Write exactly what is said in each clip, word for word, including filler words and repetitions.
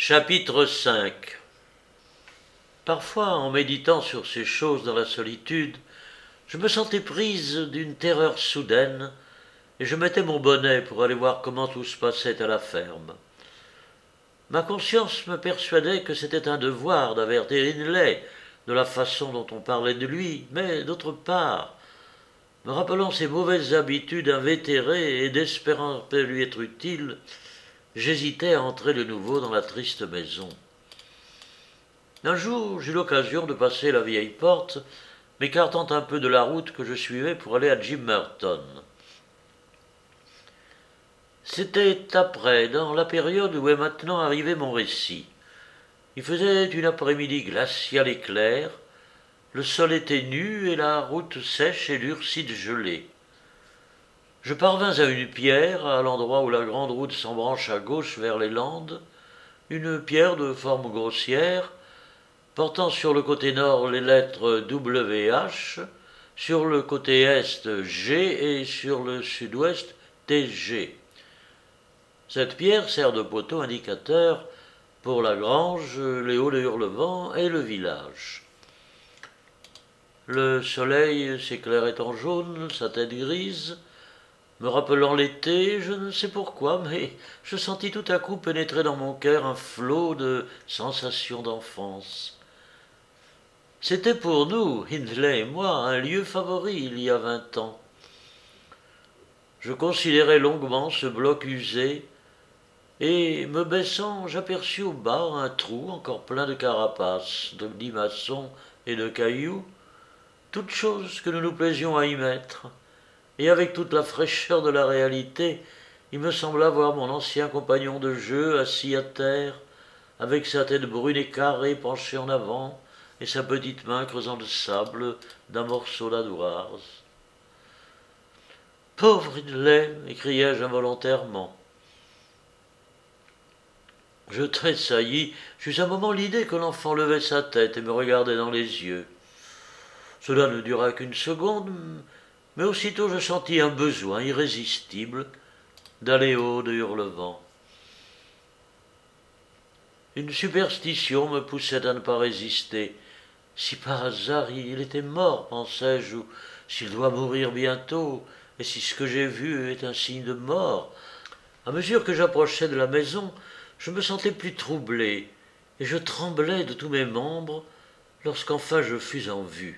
Chapitre cinq. Parfois, en méditant sur ces choses dans la solitude, je me sentais prise d'une terreur soudaine, et je mettais mon bonnet pour aller voir comment tout se passait à la ferme. Ma conscience me persuadait que c'était un devoir d'avertir Hindley de la façon dont on parlait de lui, mais d'autre part, me rappelant ses mauvaises habitudes invétérées et d'espérant lui être utile, j'hésitais à entrer de nouveau dans la triste maison. Un jour, j'eus l'occasion de passer la vieille porte, m'écartant un peu de la route que je suivais pour aller à Jim Merton. C'était après, dans la période où est maintenant arrivé mon récit. Il faisait une après-midi glaciale et claire, le sol était nu et la route sèche et durcie de gelée. Je parvins à une pierre, à l'endroit où la grande route s'embranche à gauche vers les Landes, une pierre de forme grossière, portant sur le côté nord les lettres W H, sur le côté est G et sur le sud-ouest T G. Cette pierre sert de poteau indicateur pour la grange, les hauts de Hurlevent et le village. Le soleil s'éclairait en jaune, sa tête grise, me rappelant l'été, je ne sais pourquoi, mais je sentis tout à coup pénétrer dans mon cœur un flot de sensations d'enfance. C'était pour nous, Hindley et moi, un lieu favori il y a vingt ans. Je considérai longuement ce bloc usé, et, me baissant, j'aperçus au bas un trou encore plein de carapaces, de limaçons et de cailloux, toutes choses que nous nous plaisions à y mettre. Et avec toute la fraîcheur de la réalité, il me sembla voir mon ancien compagnon de jeu assis à terre, avec sa tête brune et carrée penchée en avant, et sa petite main creusant le sable d'un morceau d'Adours. « Pauvre Hindley !» m'écriai-je involontairement. Je tressaillis, j'eus un moment l'idée que l'enfant levait sa tête et me regardait dans les yeux. Cela ne dura qu'une seconde, mais aussitôt je sentis un besoin irrésistible d'aller au de Hurlevent. Une superstition me poussait à ne pas résister. Si par hasard il était mort, pensais-je, ou s'il doit mourir bientôt, et si ce que j'ai vu est un signe de mort. À mesure que j'approchais de la maison, je me sentais plus troublé, et je tremblais de tous mes membres lorsqu'enfin je fus en vue.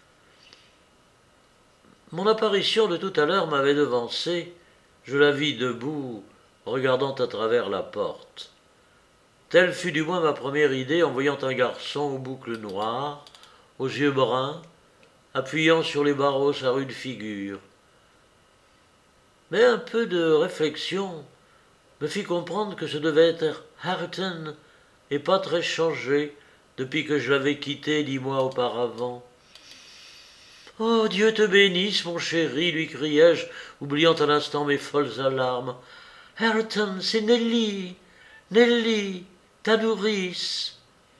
Mon apparition de tout à l'heure m'avait devancé, je la vis debout, regardant à travers la porte. Telle fut du moins ma première idée en voyant un garçon aux boucles noires, aux yeux bruns, appuyant sur les barreaux sa rude figure. Mais un peu de réflexion me fit comprendre que ce devait être Hareton, et pas très changé depuis que je l'avais quitté dix mois auparavant. « Oh, Dieu te bénisse, mon chéri !» lui criai-je, oubliant un instant mes folles alarmes. « Hareton, c'est Nelly, Nelly, ta nourrice !»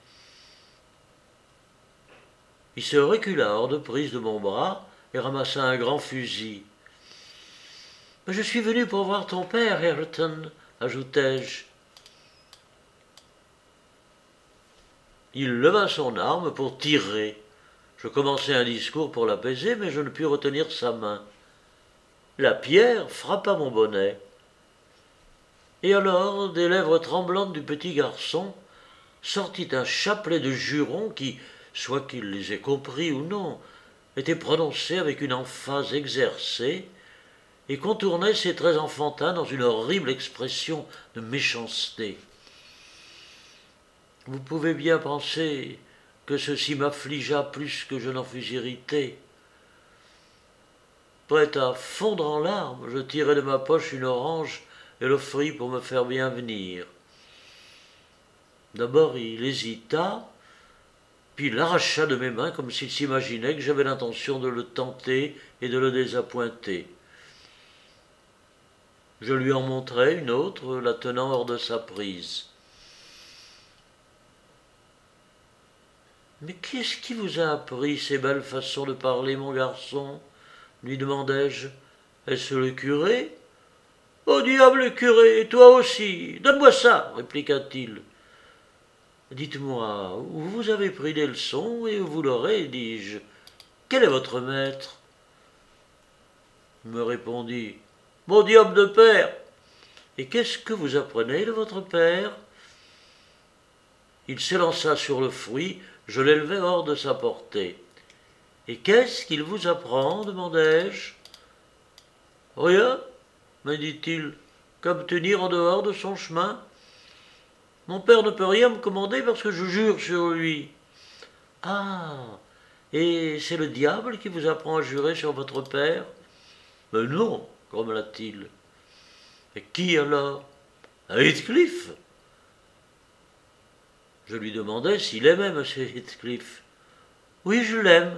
Il se recula hors de prise de mon bras et ramassa un grand fusil. « Mais je suis venu pour voir ton père, Hareton, » ajoutai-je. Il leva son arme pour tirer. Je commençai un discours pour l'apaiser, mais je ne pus retenir sa main. La pierre frappa mon bonnet. Et alors, des lèvres tremblantes du petit garçon, sortit un chapelet de jurons qui, soit qu'il les ait compris ou non, était prononcé avec une emphase exercée et contournait ses traits enfantins dans une horrible expression de méchanceté. Vous pouvez bien penser que ceci m'affligea plus que je n'en fus irrité. Prêt à fondre en larmes, je tirai de ma poche une orange et l'offris pour me faire bien venir. D'abord il hésita, puis l'arracha de mes mains comme s'il s'imaginait que j'avais l'intention de le tenter et de le désappointer. Je lui en montrai une autre, la tenant hors de sa prise. « Mais qui est-ce qui vous a appris ces belles façons de parler, mon garçon ?» lui demandai-je. « Est-ce le curé ?»« Au diable, le curé, et toi aussi. Donne-moi ça, répliqua-t-il. Dites-moi, où vous avez pris des leçons et où vous l'aurez, dis-je. Quel est votre maître? Il me répondit, mon diable de père! Et qu'est-ce que vous apprenez de votre père? Il s'élança sur le fruit, je l'élevai hors de sa portée. Et qu'est-ce qu'il vous apprend? Demandai-je. Rien, me dit-il, qu'à me tenir en dehors de son chemin. Mon père ne peut rien me commander parce que je jure sur lui. Ah, et c'est le diable qui vous apprend à jurer sur votre père? Mais non, grommela-t-il. Et qui alors? Heathcliff. Je lui demandai s'il aimait M. Heathcliff. Oui, je l'aime.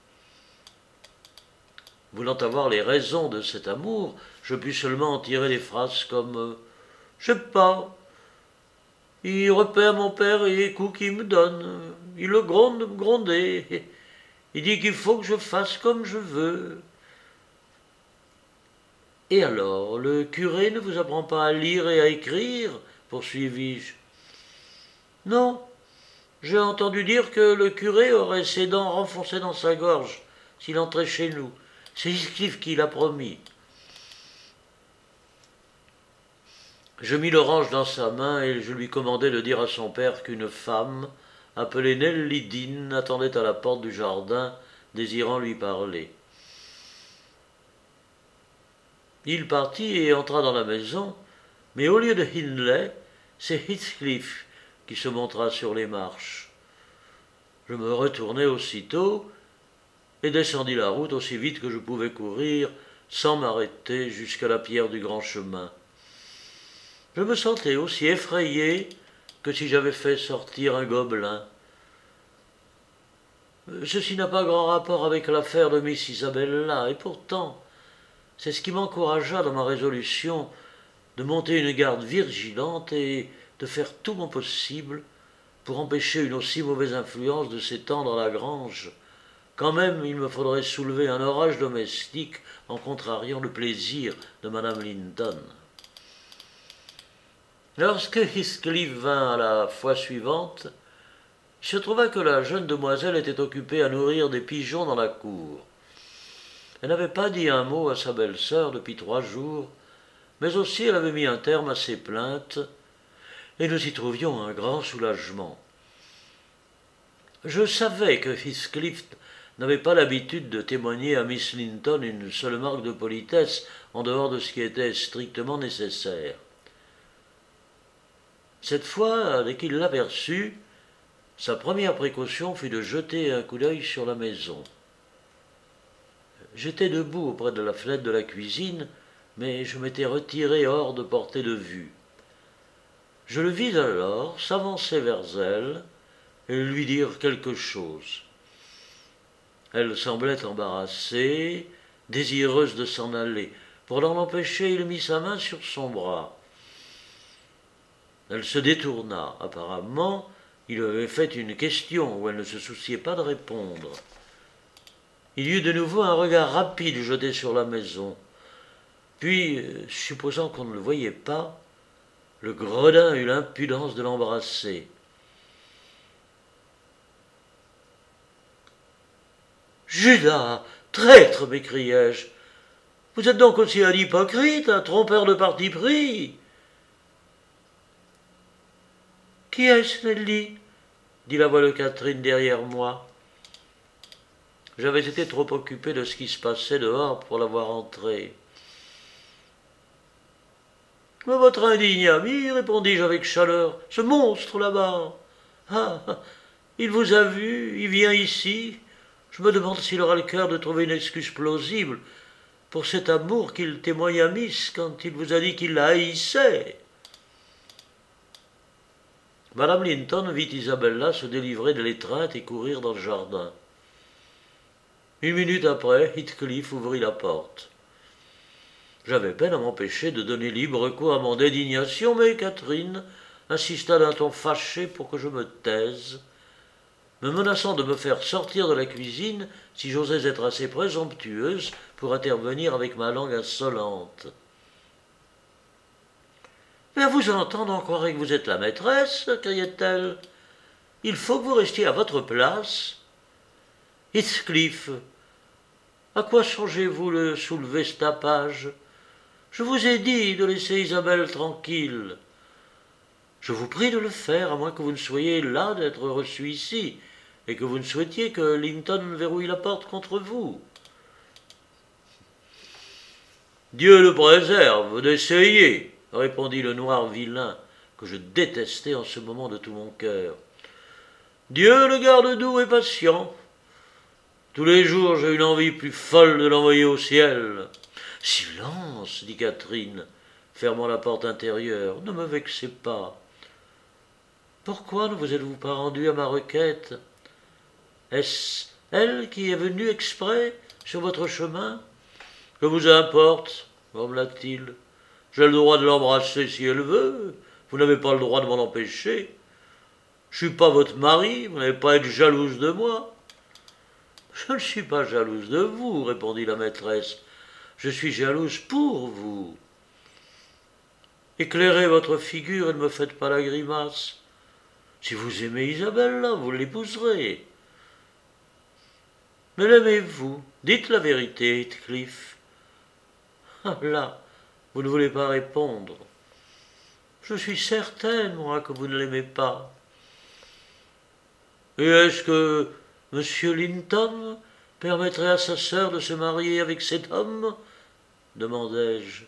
Voulant avoir les raisons de cet amour, je pus seulement en tirer des phrases comme euh, « Je sais pas. Il repère mon père et les coups qu'il me donne. Il le gronde de me gronder. Il dit qu'il faut que je fasse comme je veux. » Et alors, le curé ne vous apprend pas à lire et à écrire? Poursuivis-je. Non, j'ai entendu dire que le curé aurait ses dents renfoncées dans sa gorge s'il entrait chez nous. C'est Heathcliff qui l'a promis. Je mis l'orange dans sa main et je lui commandai de dire à son père qu'une femme, appelée Nelly Dean, attendait à la porte du jardin, désirant lui parler. Il partit et entra dans la maison, mais au lieu de Hindley, c'est Heathcliff qui se montra sur les marches. Je me retournai aussitôt et descendis la route aussi vite que je pouvais courir, sans m'arrêter jusqu'à la pierre du grand chemin. Je me sentais aussi effrayé que si j'avais fait sortir un gobelin. Ceci n'a pas grand rapport avec l'affaire de Miss Isabella, et pourtant, c'est ce qui m'encouragea dans ma résolution de monter une garde vigilante et de faire tout mon possible pour empêcher une aussi mauvaise influence de s'étendre à la grange, quand même il me faudrait soulever un orage domestique en contrariant le plaisir de madame Linton. Lorsque Heathcliff vint à la fois suivante, il se trouva que la jeune demoiselle était occupée à nourrir des pigeons dans la cour. Elle n'avait pas dit un mot à sa belle-sœur depuis trois jours, mais aussi elle avait mis un terme à ses plaintes, et nous y trouvions un grand soulagement. Je savais que Heathcliff n'avait pas l'habitude de témoigner à Miss Linton une seule marque de politesse en dehors de ce qui était strictement nécessaire. Cette fois, dès qu'il l'aperçut, sa première précaution fut de jeter un coup d'œil sur la maison. J'étais debout auprès de la fenêtre de la cuisine, mais je m'étais retiré hors de portée de vue. Je le vis alors s'avancer vers elle et lui dire quelque chose. Elle semblait embarrassée, désireuse de s'en aller. Pour l'en empêcher, il mit sa main sur son bras. Elle se détourna. Apparemment, il lui avait fait une question où elle ne se souciait pas de répondre. Il y eut de nouveau un regard rapide jeté sur la maison. Puis, supposant qu'on ne le voyait pas, le gredin eut l'impudence de l'embrasser. « Judas, traître !» m'écriai-je. « Vous êtes donc aussi un hypocrite, un trompeur de parti pris !»« Qui est-ce, Nelly ?» dit la voix de Catherine derrière moi. J'avais été trop occupé de ce qui se passait dehors pour la voir entrer. « Mais votre indigne ami, répondis-je avec chaleur, ce monstre là-bas. Ah, il vous a vu, il vient ici. Je me demande s'il aura le cœur de trouver une excuse plausible pour cet amour qu'il témoigne à Miss quand il vous a dit qu'il la haïssait. » Madame Linton vit Isabella se délivrer de l'étreinte et courir dans le jardin. Une minute après, Heathcliff ouvrit la porte. J'avais peine à m'empêcher de donner libre cours à mon indignation, mais Catherine insista d'un ton fâché pour que je me taise, me menaçant de me faire sortir de la cuisine si j'osais être assez présomptueuse pour intervenir avec ma langue insolente. « Mais à vous entendre, on croirait que vous êtes la maîtresse, criait-elle. Il faut que vous restiez à votre place. Heathcliff, à quoi songez-vous le soulever ce tapage? Je vous ai dit de laisser Isabelle tranquille. Je vous prie de le faire, à moins que vous ne soyez là d'être reçu ici, et que vous ne souhaitiez que Linton verrouille la porte contre vous. Dieu le préserve d'essayer, répondit le noir vilain, que je détestais en ce moment de tout mon cœur. Dieu le garde doux et patient. Tous les jours j'ai une envie plus folle de l'envoyer au ciel. Silence, dit Catherine, fermant la porte intérieure, ne me vexez pas. Pourquoi ne vous êtes-vous pas rendu à ma requête? Est-ce elle qui est venue exprès sur votre chemin? Que vous importe, grommela-t-il. J'ai le droit de l'embrasser si elle veut. Vous n'avez pas le droit de m'en empêcher. Je ne suis pas votre mari, vous n'avez pas à être jalouse de moi. Je ne suis pas jalouse de vous, répondit la maîtresse. Je suis jalouse pour vous. Éclairez votre figure et ne me faites pas la grimace. Si vous aimez Isabelle, là, vous l'épouserez. Mais l'aimez-vous? Dites la vérité, Heathcliff. Ah là, vous ne voulez pas répondre. Je suis certaine, moi, que vous ne l'aimez pas. Et est-ce que M. Linton permettrait à sa sœur de se marier avec cet homme? Demandai-je.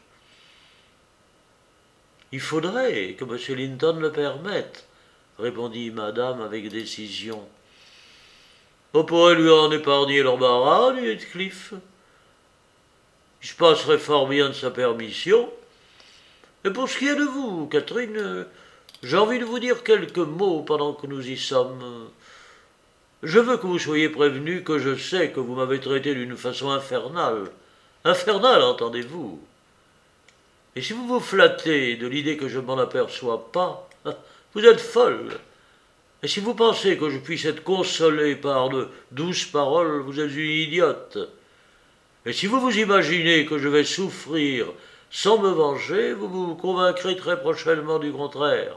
Il faudrait que M. Linton le permette, répondit madame avec décision. On pourrait lui en épargner l'embarras, dit Heathcliff. Il se passerait fort bien de sa permission. Et pour ce qui est de vous, Catherine, j'ai envie de vous dire quelques mots pendant que nous y sommes. Je veux que vous soyez prévenue que je sais que vous m'avez traité d'une façon infernale. Infernale, entendez-vous? Et si vous vous flattez de l'idée que je ne m'en aperçois pas, vous êtes folle. Et si vous pensez que je puisse être consolé par de douces paroles, vous êtes une idiote. Et si vous vous imaginez que je vais souffrir sans me venger, vous vous convaincrez très prochainement du contraire.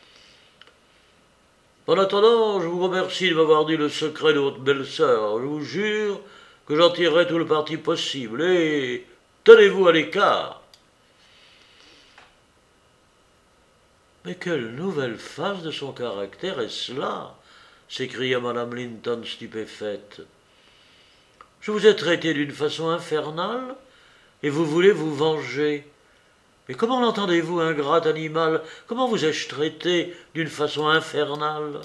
En attendant, je vous remercie de m'avoir dit le secret de votre belle-sœur. Je vous jure que j'en tirerai tout le parti possible. Et tenez-vous à l'écart. Mais quelle nouvelle phase de son caractère est-ce là? S'écria madame Linton stupéfaite. Je vous ai traité d'une façon infernale, et vous voulez vous venger. Mais comment l'entendez-vous, ingrat animal? Comment vous ai-je traité d'une façon infernale?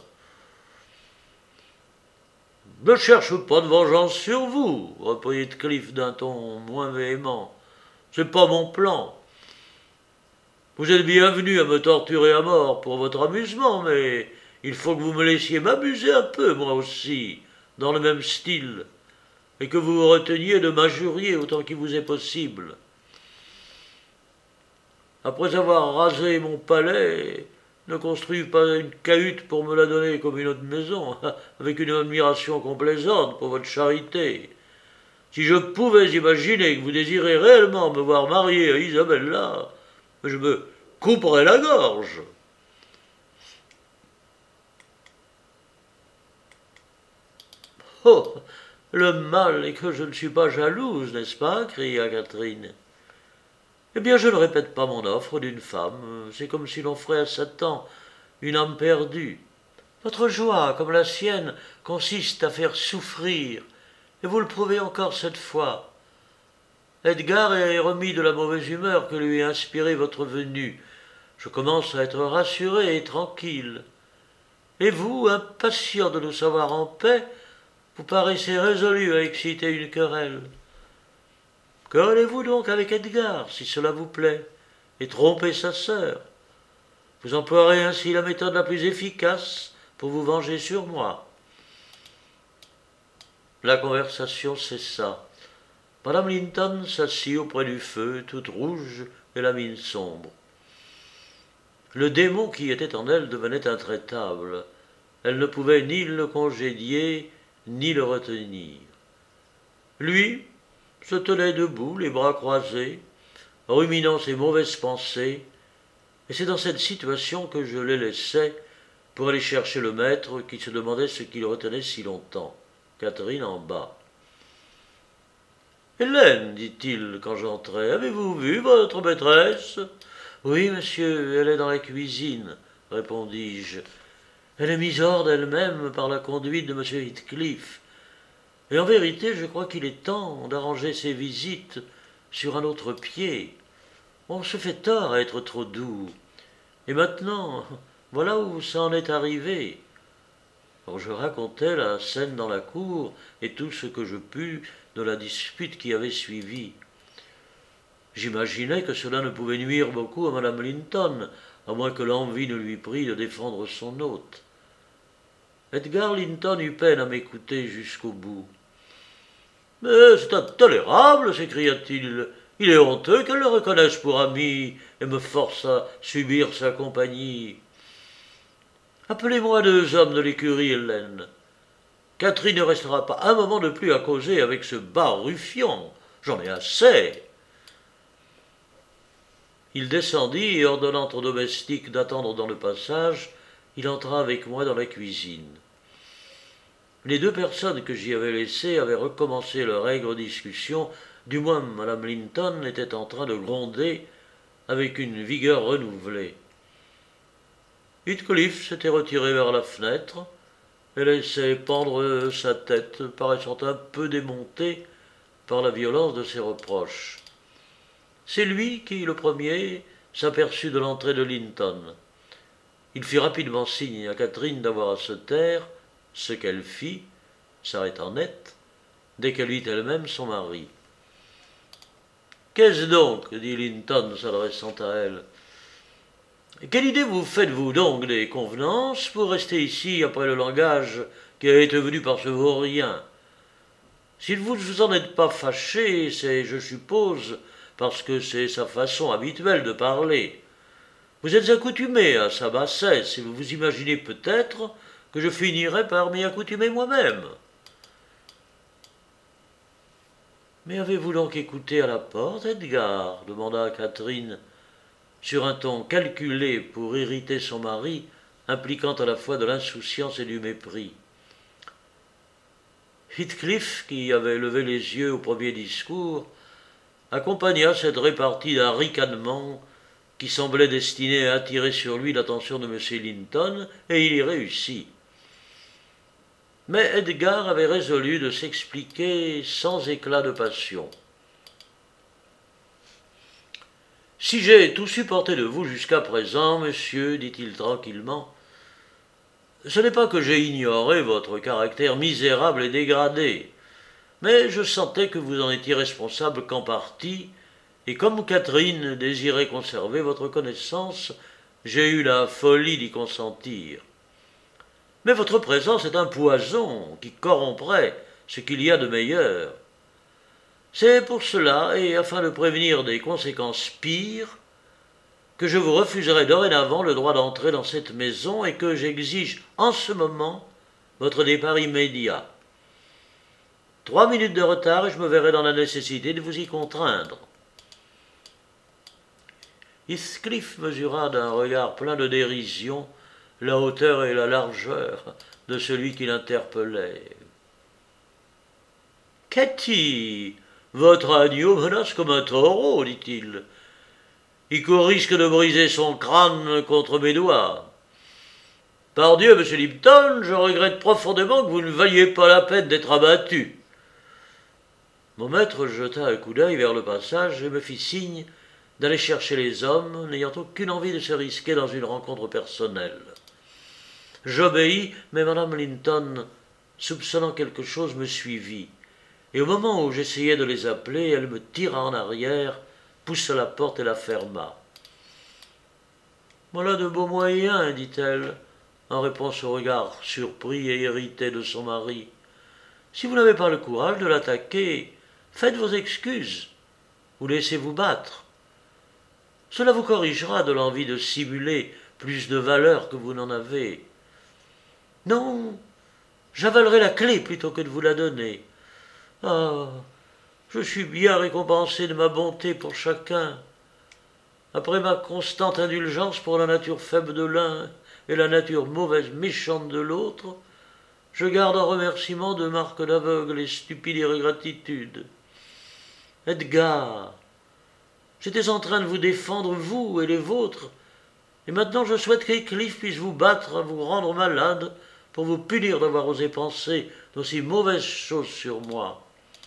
Ne cherche pas de vengeance sur vous, reprit Heathcliff d'un ton moins véhément. C'est pas mon plan. Vous êtes bienvenu à me torturer à mort pour votre amusement, mais il faut que vous me laissiez m'amuser un peu, moi aussi, dans le même style, et que vous vous reteniez de m'injurier autant qu'il vous est possible. Après avoir rasé mon palais, ne construisez pas une cahute pour me la donner comme une autre maison, avec une admiration complaisante pour votre charité. Si je pouvais imaginer que vous désirez réellement me voir marié à Isabella, je me couperais la gorge. Oh, le mal est que je ne suis pas jalouse, n'est-ce pas? Cria Catherine. Eh bien, je ne répète pas mon offre d'une femme. C'est comme si l'on ferait à Satan une âme perdue. Votre joie, comme la sienne, consiste à faire souffrir, et vous le prouvez encore cette fois. Edgar est remis de la mauvaise humeur que lui a inspirée votre venue. Je commence à être rassuré et tranquille. Et vous, impatient de nous savoir en paix, vous paraissez résolu à exciter une querelle. Querellez-vous donc avec Edgar, si cela vous plaît, et trompez sa sœur. Vous emploierez ainsi la méthode la plus efficace pour vous venger sur moi. La conversation cessa. Madame Linton s'assit auprès du feu, toute rouge et la mine sombre. Le démon qui était en elle devenait intraitable. Elle ne pouvait ni le congédier, ni le retenir. Lui se tenait debout, les bras croisés, ruminant ses mauvaises pensées, et c'est dans cette situation que je les laissais, pour aller chercher le maître qui se demandait ce qu'il retenait si longtemps. Catherine en bas. « Hélène, dit-il quand j'entrai, avez-vous vu votre maîtresse ?»« Oui, monsieur, elle est dans la cuisine, répondis-je. Elle est mise hors d'elle-même par la conduite de M. Heathcliff. Et en vérité, je crois qu'il est temps d'arranger ses visites sur un autre pied. On se fait tort à être trop doux. Et maintenant, voilà où ça en est arrivé. » Alors je racontai la scène dans la cour et tout ce que je pus de la dispute qui avait suivi. J'imaginais que cela ne pouvait nuire beaucoup à madame Linton, à moins que l'envie ne lui prît de défendre son hôte. Edgar Linton eut peine à m'écouter jusqu'au bout. « Mais c'est intolérable, s'écria-t-il. Il est honteux qu'elle le reconnaisse pour ami et me force à subir sa compagnie. Appelez-moi deux hommes de l'écurie, Hélène. Catherine ne restera pas un moment de plus à causer avec ce bas ruffian. J'en ai assez. » Il descendit et, ordonnant au domestique d'attendre dans le passage, il entra avec moi dans la cuisine. Les deux personnes que j'y avais laissées avaient recommencé leur aigre discussion, du moins madame Linton était en train de gronder avec une vigueur renouvelée. Heathcliff s'était retiré vers la fenêtre et laissait pendre sa tête, paraissant un peu démontée par la violence de ses reproches. C'est lui qui, le premier, s'aperçut de l'entrée de Linton. Il fit rapidement signe à Catherine d'avoir à se taire, ce qu'elle fit, s'arrêtant net, dès qu'elle vit elle-même son mari. « Qu'est-ce donc ?» dit Linton, s'adressant à elle. « Quelle idée vous faites-vous donc des convenances pour rester ici après le langage qui a été venu par ce vaurien? Si vous ne vous en êtes pas fâché, c'est, je suppose, parce que c'est sa façon habituelle de parler. Vous êtes accoutumé à sa bassesse et vous vous imaginez peut-être que je finirai par m'y accoutumer moi-même. » « Mais avez-vous donc écouté à la porte, Edgar ?» demanda Catherine, sur un ton calculé pour irriter son mari, impliquant à la fois de l'insouciance et du mépris. Heathcliff, qui avait levé les yeux au premier discours, accompagna cette répartie d'un ricanement qui semblait destiné à attirer sur lui l'attention de M. Linton, et il y réussit. Mais Edgar avait résolu de s'expliquer sans éclat de passion. « Si j'ai tout supporté de vous jusqu'à présent, monsieur, dit-il tranquillement, ce n'est pas que j'ai ignoré votre caractère misérable et dégradé, mais je sentais que vous en étiez responsable qu'en partie, et comme Catherine désirait conserver votre connaissance, j'ai eu la folie d'y consentir. Mais votre présence est un poison qui corromprait ce qu'il y a de meilleur. C'est pour cela, et afin de prévenir des conséquences pires, que je vous refuserai dorénavant le droit d'entrer dans cette maison et que j'exige en ce moment votre départ immédiat. Trois minutes de retard et je me verrai dans la nécessité de vous y contraindre. » Heathcliff mesura d'un regard plein de dérision la hauteur et la largeur de celui qui l'interpellait. « Cathy, votre agneau menace comme un taureau, dit-il. Il court risque de briser son crâne contre mes doigts. Pardieu, monsieur Lipton, je regrette profondément que vous ne valiez pas la peine d'être abattu. » Mon maître jeta un coup d'œil vers le passage et me fit signe d'aller chercher les hommes, n'ayant aucune envie de se risquer dans une rencontre personnelle. J'obéis, mais madame Linton, soupçonnant quelque chose, me suivit, et au moment où j'essayais de les appeler, elle me tira en arrière, poussa la porte et la ferma. « Voilà de beaux moyens, dit-elle, en réponse au regard surpris et irrité de son mari. Si vous n'avez pas le courage de l'attaquer, faites vos excuses, ou laissez-vous battre. Cela vous corrigera de l'envie de simuler plus de valeur que vous n'en avez. Non, j'avalerai la clé plutôt que de vous la donner. Ah, je suis bien récompensé de ma bonté pour chacun. Après ma constante indulgence pour la nature faible de l'un et la nature mauvaise méchante de l'autre, je garde en remerciement deux marques d'aveugle et stupide ingratitude. Edgar, j'étais en train de vous défendre, vous et les vôtres, et maintenant je souhaite qu'Heathcliff puisse vous battre, vous rendre malade, pour vous punir d'avoir osé penser d'aussi mauvaises choses sur moi.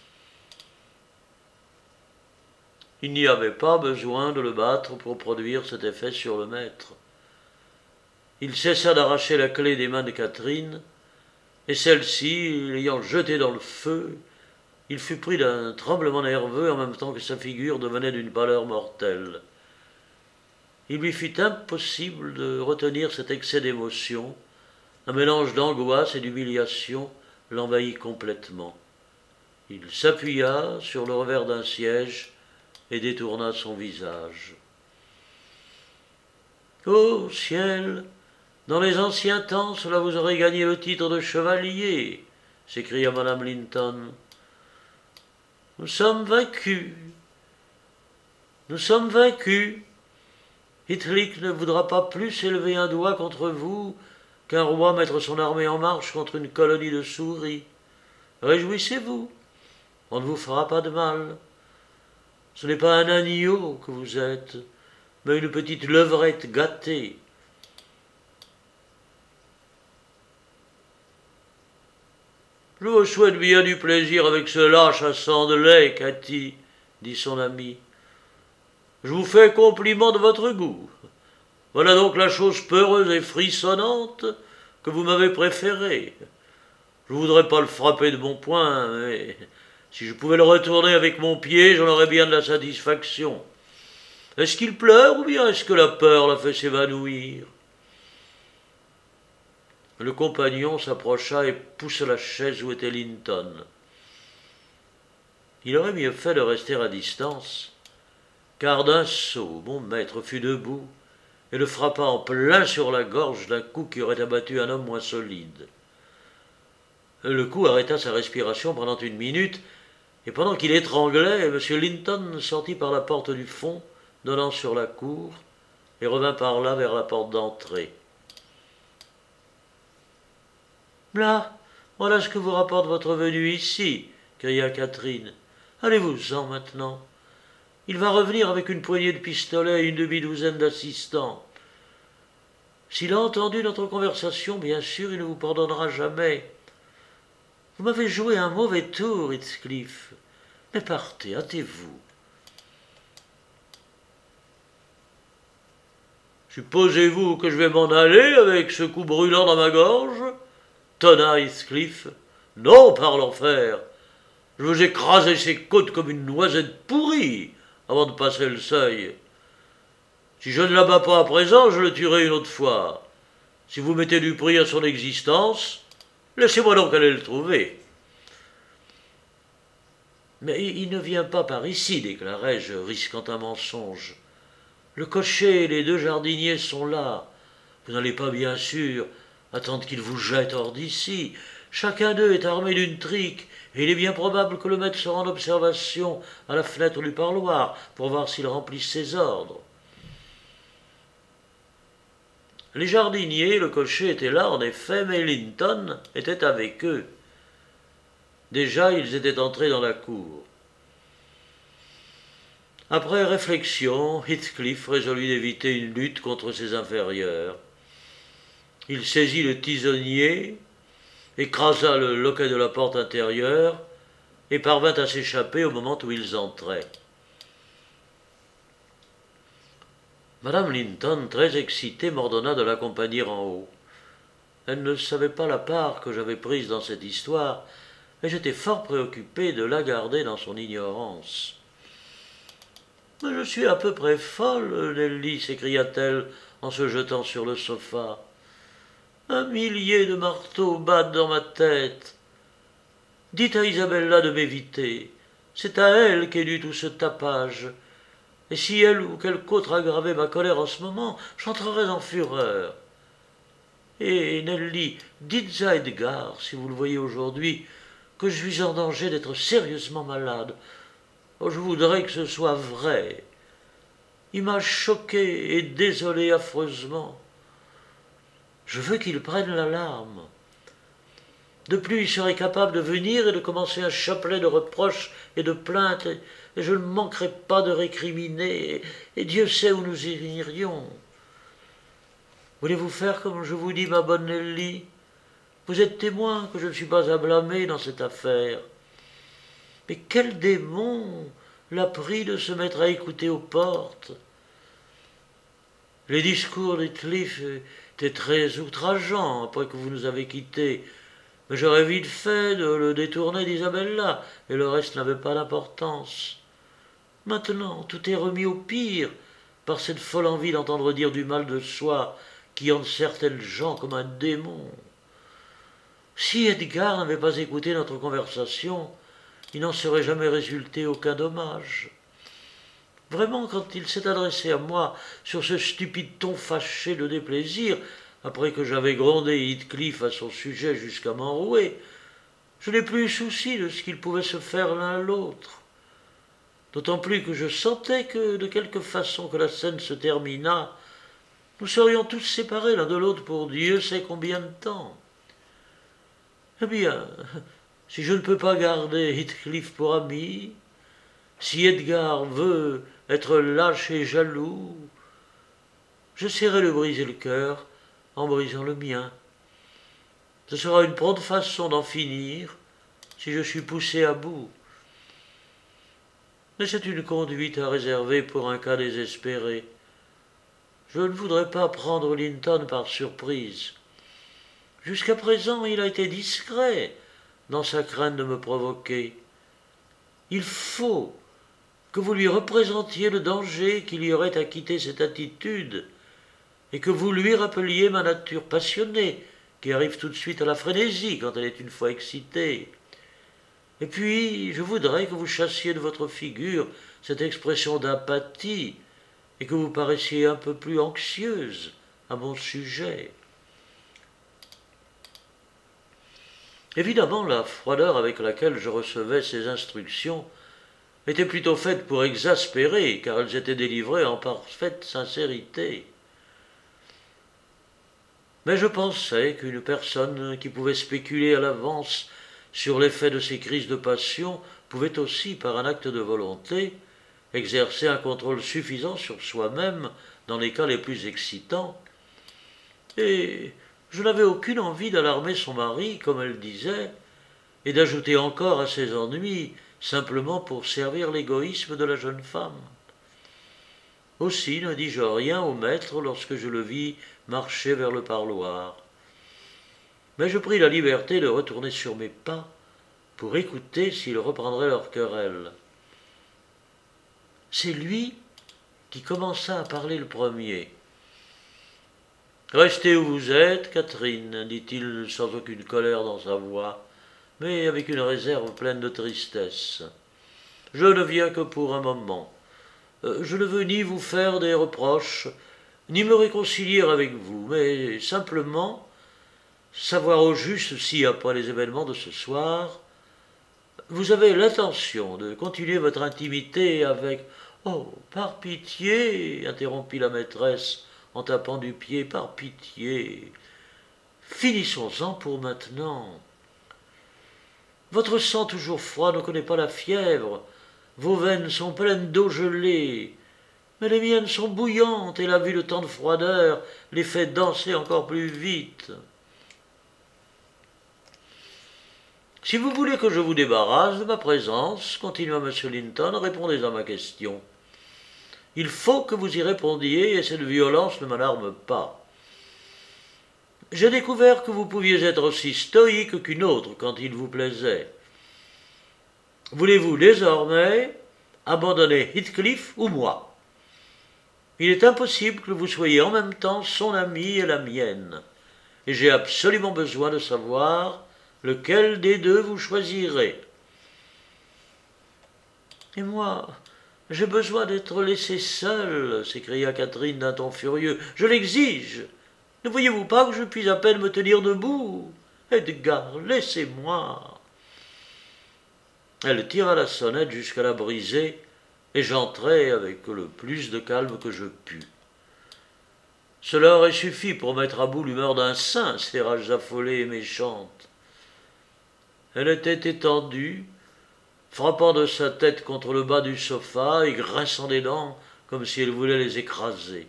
Il n'y avait pas besoin de le battre pour produire cet effet sur le maître. Il cessa d'arracher la clé des mains de Catherine, et celle-ci, l'ayant jetée dans le feu, il fut pris d'un tremblement nerveux en même temps que sa figure devenait d'une pâleur mortelle. Il lui fut impossible de retenir cet excès d'émotion. Un mélange d'angoisse et d'humiliation l'envahit complètement. Il s'appuya sur le revers d'un siège et détourna son visage. « Ô ciel, dans les anciens temps, cela vous aurait gagné le titre de chevalier !» s'écria madame Linton. « Nous sommes vaincus. Nous sommes vaincus. Heathcliff ne voudra pas plus élever un doigt contre vous qu'un roi mettre son armée en marche contre une colonie de souris. Réjouissez-vous, on ne vous fera pas de mal. Ce n'est pas un agneau que vous êtes, mais une petite levrette gâtée. » « Je vous souhaite bien du plaisir avec ce lâche à sang de lait, Cathy, » dit son ami. « Je vous fais compliment de votre goût. Voilà donc la chose peureuse et frissonnante que vous m'avez préférée. Je ne voudrais pas le frapper de mon poing, mais si je pouvais le retourner avec mon pied, j'en aurais bien de la satisfaction. Est-ce qu'il pleure ou bien est-ce que la peur l'a fait s'évanouir ?» Le compagnon s'approcha et poussa la chaise où était Linton. Il aurait mieux fait de rester à distance, car d'un saut, mon maître fut debout et le frappa en plein sur la gorge d'un coup qui aurait abattu un homme moins solide. Le coup arrêta sa respiration pendant une minute, et pendant qu'il étranglait, M. Linton sortit par la porte du fond, donnant sur la cour, et revint par là vers la porte d'entrée. « Là, voilà ce que vous rapporte votre venue ici, » cria Catherine. « Allez-vous-en maintenant. Il va revenir avec une poignée de pistolets et une demi-douzaine d'assistants. S'il a entendu notre conversation, bien sûr, il ne vous pardonnera jamais. Vous m'avez joué un mauvais tour, Heathcliff. Mais partez, hâtez-vous. » « Supposez-vous que je vais m'en aller avec ce coup brûlant dans ma gorge ?» tonna Heathcliff. « Non, par l'enfer. Je vous écraser ses côtes comme une noisette pourrie avant de passer le seuil. Si je ne l'abats pas à présent, je le tuerai une autre fois. Si vous mettez du prix à son existence, laissez-moi donc aller le trouver. » « Mais il ne vient pas par ici, déclarai-je, risquant un mensonge. Le cocher et les deux jardiniers sont là. Vous n'allez pas, bien sûr, attendre qu'ils vous jettent hors d'ici. Chacun d'eux est armé d'une trique, et il est bien probable que le maître se rende observation à la fenêtre du parloir pour voir s'il remplit ses ordres. » Les jardiniers et le cocher étaient là, en effet, mais Linton était avec eux. Déjà, ils étaient entrés dans la cour. Après réflexion, Heathcliff résolut d'éviter une lutte contre ses inférieurs. Il saisit le tisonnier, écrasa le loquet de la porte intérieure et parvint à s'échapper au moment où ils entraient. Madame Linton, très excitée, m'ordonna de l'accompagner en haut. Elle ne savait pas la part que j'avais prise dans cette histoire, mais j'étais fort préoccupé de la garder dans son ignorance. « Je suis à peu près folle, Nelly, » s'écria-t-elle en se jetant sur le sofa. « Un millier de marteaux battent dans ma tête. Dites à Isabella de m'éviter. C'est à elle qu'est dû tout ce tapage. Et si elle ou quelque autre aggravait ma colère en ce moment, j'entrerais en fureur. Et Nelly, dites à Edgar, si vous le voyez aujourd'hui, que je suis en danger d'être sérieusement malade. Oh, je voudrais que ce soit vrai. Il m'a choqué et désolé affreusement. Je veux qu'il prenne l'alarme. De plus, il serait capable de venir et de commencer un chapelet de reproches et de plaintes, et, et je ne manquerai pas de récriminer, et, et Dieu sait où nous irions. Voulez-vous faire comme je vous dis, ma bonne Nelly? Vous êtes témoin que je ne suis pas à blâmer dans cette affaire. Mais quel démon l'a pris de se mettre à écouter aux portes? Les discours d'Heathcliff étaient très outrageants après que vous nous avez quittés, mais j'aurais vite fait de le détourner d'Isabella, et le reste n'avait pas d'importance. Maintenant, tout est remis au pire par cette folle envie d'entendre dire du mal de soi qui hante certaines gens comme un démon. Si Edgar n'avait pas écouté notre conversation, il n'en serait jamais résulté aucun dommage. Vraiment, quand il s'est adressé à moi sur ce stupide ton fâché de déplaisir, après que j'avais grondé Heathcliff à son sujet jusqu'à m'enrouer, je n'ai plus eu souci de ce qu'ils pouvaient se faire l'un l'autre. D'autant plus que je sentais que, de quelque façon que la scène se terminât, nous serions tous séparés l'un de l'autre pour Dieu sait combien de temps. Eh bien, si je ne peux pas garder Heathcliff pour ami, si Edgar veut être lâche et jaloux, j'essaierai de briser le cœur en brisant le mien. Ce sera une prompte façon d'en finir si je suis poussé à bout. Mais c'est une conduite à réserver pour un cas désespéré. Je ne voudrais pas prendre Linton par surprise. Jusqu'à présent, il a été discret dans sa crainte de me provoquer. Il faut que vous lui représentiez le danger qu'il y aurait à quitter cette attitude, et que vous lui rappeliez ma nature passionnée, qui arrive tout de suite à la frénésie quand elle est une fois excitée. Et puis, je voudrais que vous chassiez de votre figure cette expression d'apathie, et que vous paraissiez un peu plus anxieuse à mon sujet. Évidemment, la froideur avec laquelle je recevais ces instructions était plutôt faite pour exaspérer, car elles étaient délivrées en parfaite sincérité. Mais je pensais qu'une personne qui pouvait spéculer à l'avance sur l'effet de ces crises de passion pouvait aussi, par un acte de volonté, exercer un contrôle suffisant sur soi-même dans les cas les plus excitants, et je n'avais aucune envie d'alarmer son mari, comme elle disait, et d'ajouter encore à ses ennuis, simplement pour servir l'égoïsme de la jeune femme. Aussi ne dis-je rien au maître lorsque je le vis marcher vers le parloir. Mais je pris la liberté de retourner sur mes pas pour écouter s'ils reprendraient leur querelle. C'est lui qui commença à parler le premier. « Restez où vous êtes, Catherine, dit-il sans aucune colère dans sa voix, mais avec une réserve pleine de tristesse. Je ne viens que pour un moment. Je ne veux ni vous faire des reproches, ni me réconcilier avec vous, mais simplement savoir au juste si, après les événements de ce soir, vous avez l'intention de continuer votre intimité avec... » « Oh, par pitié, interrompit la maîtresse en tapant du pied, par pitié. Finissons-en pour maintenant. Votre sang toujours froid ne connaît pas la fièvre, vos veines sont pleines d'eau gelée, mais les miennes sont bouillantes et la vue de tant de froideur les fait danser encore plus vite. Si vous voulez que je vous débarrasse de ma présence, continua M. Linton, répondez à ma question. Il faut que vous y répondiez et cette violence ne m'alarme pas. J'ai découvert que vous pouviez être aussi stoïque qu'une autre quand il vous plaisait. Voulez-vous désormais abandonner Heathcliff ou moi? Il est impossible que vous soyez en même temps son amie et la mienne, et j'ai absolument besoin de savoir lequel des deux vous choisirez. Et moi, j'ai besoin d'être laissée seule, s'écria Catherine d'un ton furieux. Je l'exige. Ne voyez-vous pas que je puis à peine me tenir debout? Edgar, laissez-moi. Elle tira la sonnette jusqu'à la briser, et j'entrai avec le plus de calme que je pus. Cela aurait suffi pour mettre à bout l'humeur d'un saint, ces rages affolées et méchantes. Elle était étendue, frappant de sa tête contre le bas du sofa et grinçant des dents comme si elle voulait les écraser.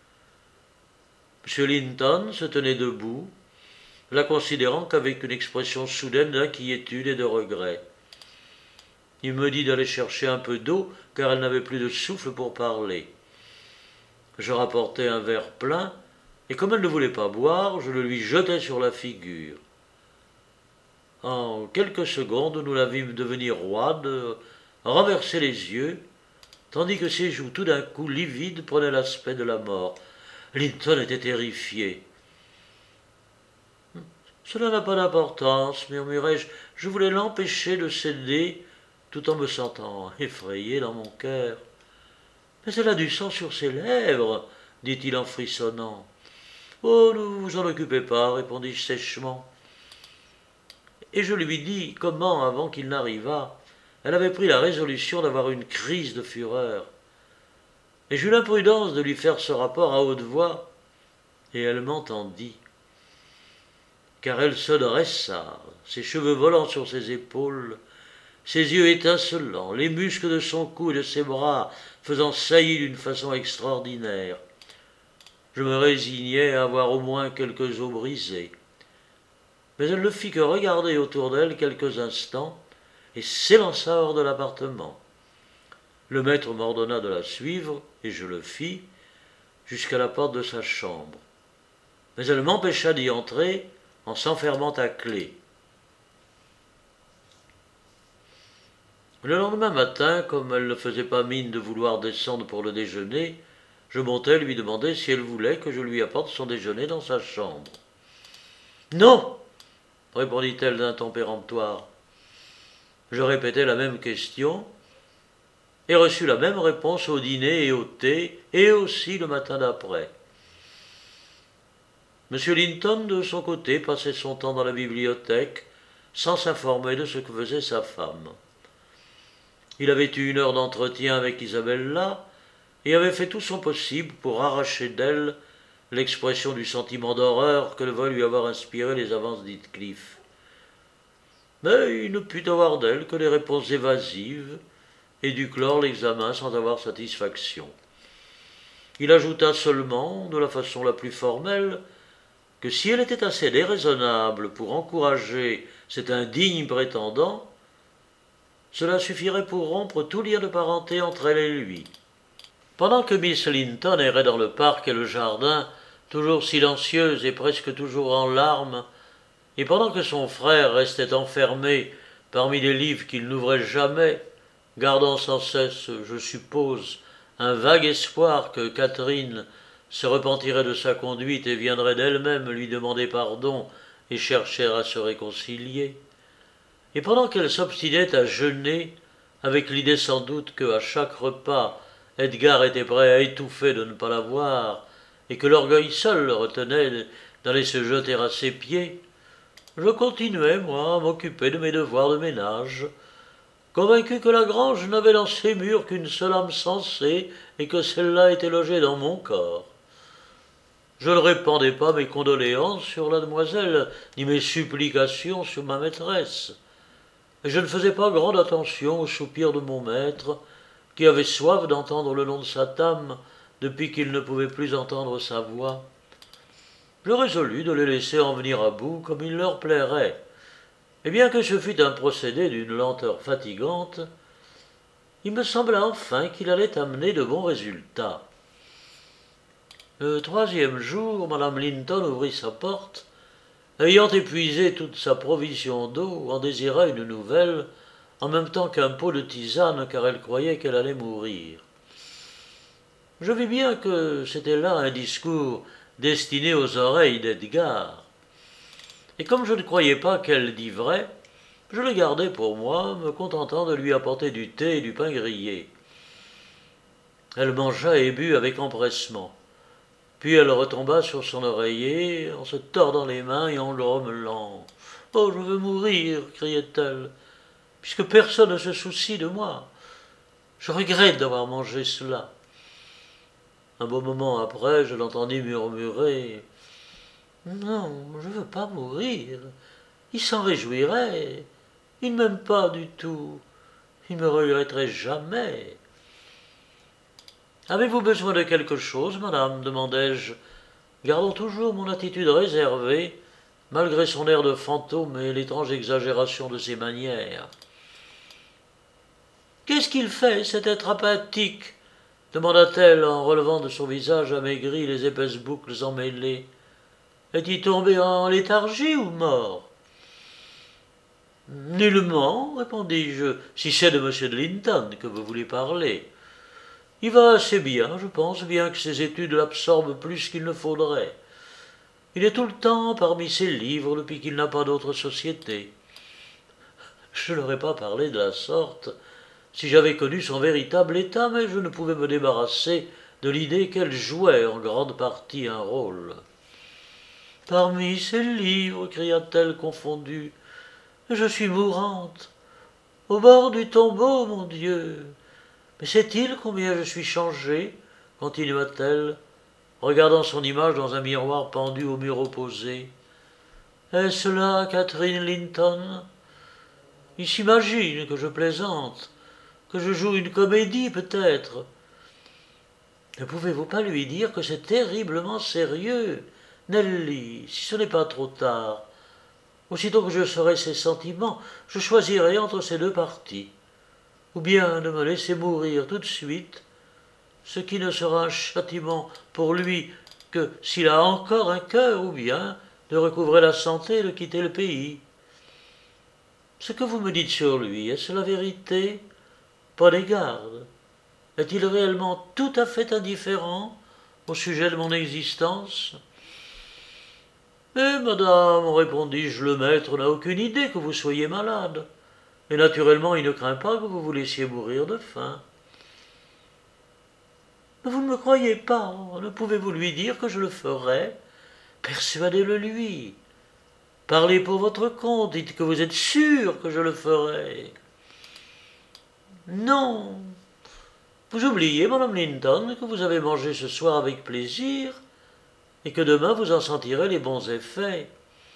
M. Linton se tenait debout, la considérant qu'avec une expression soudaine d'inquiétude et de regret. Il me dit d'aller chercher un peu d'eau, car elle n'avait plus de souffle pour parler. Je rapportai un verre plein, et comme elle ne voulait pas boire, je le lui jetai sur la figure. En quelques secondes, nous la vîmes devenir roide, renverser les yeux, tandis que ses joues tout d'un coup livides prenaient l'aspect de la mort. Linton était terrifié. « Cela n'a pas d'importance, murmurai-je, je voulais l'empêcher de céder, tout en me sentant effrayé dans mon cœur. Mais elle a du sang sur ses lèvres, dit-il en frissonnant. Oh, ne vous en occupez pas, répondis-je sèchement. Et je lui dis comment, avant qu'il n'arrivât, elle avait pris la résolution d'avoir une crise de fureur. Et j'eus l'imprudence de lui faire ce rapport à haute voix, et elle m'entendit. Car elle se dressa, ses cheveux volant sur ses épaules, ses yeux étincelants, les muscles de son cou et de ses bras faisant saillie d'une façon extraordinaire. Je me résignai à avoir au moins quelques os brisés. Mais elle ne fit que regarder autour d'elle quelques instants et s'élança hors de l'appartement. Le maître m'ordonna de la suivre, et je le fis, jusqu'à la porte de sa chambre. Mais elle m'empêcha d'y entrer en s'enfermant à clé. Le lendemain matin, comme elle ne faisait pas mine de vouloir descendre pour le déjeuner, je montai lui demander si elle voulait que je lui apporte son déjeuner dans sa chambre. « Non !» répondit-elle d'un ton péremptoire. Je répétai la même question et reçus la même réponse au dîner et au thé, et aussi le matin d'après. M. Linton, de son côté, passait son temps dans la bibliothèque, sans s'informer de ce que faisait sa femme. Il avait eu une heure d'entretien avec Isabella, et avait fait tout son possible pour arracher d'elle l'expression du sentiment d'horreur que devaient lui avoir inspiré les avances d'Heathcliff. Mais il ne put avoir d'elle que des réponses évasives, et dut clore l'examen sans avoir satisfaction. Il ajouta seulement, de la façon la plus formelle, que si elle était assez déraisonnable pour encourager cet indigne prétendant, cela suffirait pour rompre tout lien de parenté entre elle et lui. Pendant que Miss Linton errait dans le parc et le jardin, toujours silencieuse et presque toujours en larmes, et pendant que son frère restait enfermé parmi les livres qu'il n'ouvrait jamais, gardant sans cesse, je suppose, un vague espoir que Catherine se repentirait de sa conduite et viendrait d'elle-même lui demander pardon et chercher à se réconcilier, et pendant qu'elle s'obstinait à jeûner, avec l'idée sans doute que, à chaque repas, Edgar était prêt à étouffer de ne pas la voir, et que l'orgueil seul le retenait d'aller se jeter à ses pieds, je continuais, moi, à m'occuper de mes devoirs de ménage, convaincu que la grange n'avait dans ses murs qu'une seule âme sensée, et que celle-là était logée dans mon corps. Je ne répandais pas mes condoléances sur la demoiselle, ni mes supplications sur ma maîtresse, et je ne faisais pas grande attention aux soupirs de mon maître, qui avait soif d'entendre le nom de sa Tam depuis qu'il ne pouvait plus entendre sa voix. Je résolus de les laisser en venir à bout comme il leur plairait, et bien que ce fût un procédé d'une lenteur fatigante, il me sembla enfin qu'il allait amener de bons résultats. Le troisième jour, Madame Linton ouvrit sa porte, ayant épuisé toute sa provision d'eau, en désira une nouvelle, en même temps qu'un pot de tisane, car elle croyait qu'elle allait mourir. Je vis bien que c'était là un discours destiné aux oreilles d'Edgar, et comme je ne croyais pas qu'elle dit vrai, je le gardai pour moi, me contentant de lui apporter du thé et du pain grillé. Elle mangea et but avec empressement. Puis elle retomba sur son oreiller, en se tordant les mains et en grommelant. « Oh, je veux mourir !» criait-elle, « puisque personne ne se soucie de moi. Je regrette d'avoir mangé cela. » Un beau moment après, je l'entendis murmurer « Non, je ne veux pas mourir. Il s'en réjouirait. Il ne m'aime pas du tout. Il ne me regretterait jamais. » « Avez-vous besoin de quelque chose, madame ?» demandai-je, gardant toujours mon attitude réservée, malgré son air de fantôme et l'étrange exagération de ses manières. « Qu'est-ce qu'il fait, cet être apathique ?» demanda-t-elle en relevant de son visage amaigri les épaisses boucles emmêlées. « Est-il tombé en léthargie ou mort ?»« Nullement, répondis-je, si c'est de M. de Linton que vous voulez parler. Il va assez bien, je pense, bien que ses études l'absorbent plus qu'il ne faudrait. Il est tout le temps parmi ses livres depuis qu'il n'a pas d'autre société. Je n'aurais pas parlé de la sorte si j'avais connu son véritable état, mais je ne pouvais me débarrasser de l'idée qu'elle jouait en grande partie un rôle. « Parmi ses livres » cria-t-elle confondue. « Je suis mourante. Au bord du tombeau, mon Dieu. Mais sait-il combien je suis changée ?» continua-t-elle, regardant son image dans un miroir pendu au mur opposé. « Est-ce là Catherine Linton ? Il s'imagine que je plaisante, que je joue une comédie peut-être. Ne pouvez-vous pas lui dire que c'est terriblement sérieux, Nelly, si ce n'est pas trop tard. Aussitôt que je saurai ses sentiments, je choisirai entre ces deux parties. Ou bien de me laisser mourir tout de suite, ce qui ne sera un châtiment pour lui que s'il a encore un cœur, ou bien de recouvrer la santé et de quitter le pays. Ce que vous me dites sur lui, est-ce la vérité ? Prenez garde. Est-il réellement tout à fait indifférent au sujet de mon existence ? Eh, madame, répondis-je, le maître n'a aucune idée que vous soyez malade. Et naturellement, il ne craint pas que vous vous laissiez mourir de faim. Mais vous ne me croyez pas, ne pouvez-vous lui dire que je le ferai ? Persuadez-le lui. Parlez pour votre compte, dites que vous êtes sûr que je le ferai. Non. Vous oubliez, madame Linton, que vous avez mangé ce soir avec plaisir, et que demain vous en sentirez les bons effets.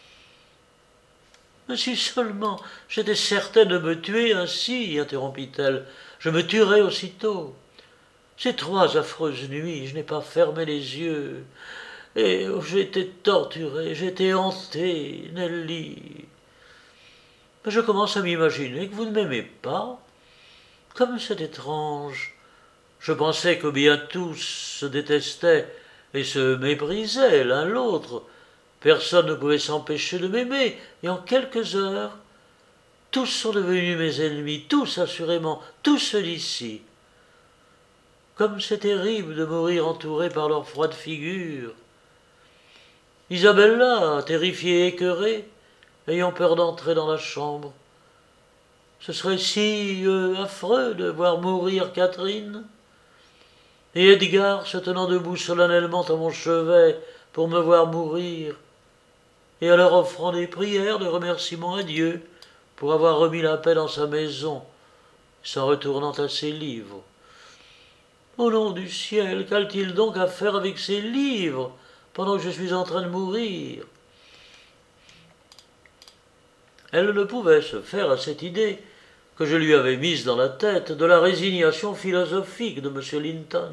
Mais si seulement j'étais certaine de me tuer ainsi, interrompit-elle, je me tuerais aussitôt. Ces trois affreuses nuits, je n'ai pas fermé les yeux, et j'ai été torturée, j'ai été hantée, Nelly. Mais je commence à m'imaginer que vous ne m'aimez pas. Comme c'est étrange. Je pensais que bien tous se détestaient et se méprisaient l'un l'autre. Personne ne pouvait s'empêcher de m'aimer, et en quelques heures, tous sont devenus mes ennemis, tous assurément, tous ceux d'ici. Comme c'est terrible de mourir entouré par leurs froides figures. Isabella, terrifiée et écœurée, ayant peur d'entrer dans la chambre. Ce serait si euh, affreux de voir mourir Catherine. Et Edgar se tenant debout solennellement à mon chevet pour me voir mourir, et alors offrant des prières de remerciement à Dieu pour avoir remis la paix dans sa maison, s'en retournant à ses livres. Au nom du ciel, qu'a-t-il donc à faire avec ses livres pendant que je suis en train de mourir ? Elle ne pouvait se faire à cette idée que je lui avais mise dans la tête de la résignation philosophique de M. Linton.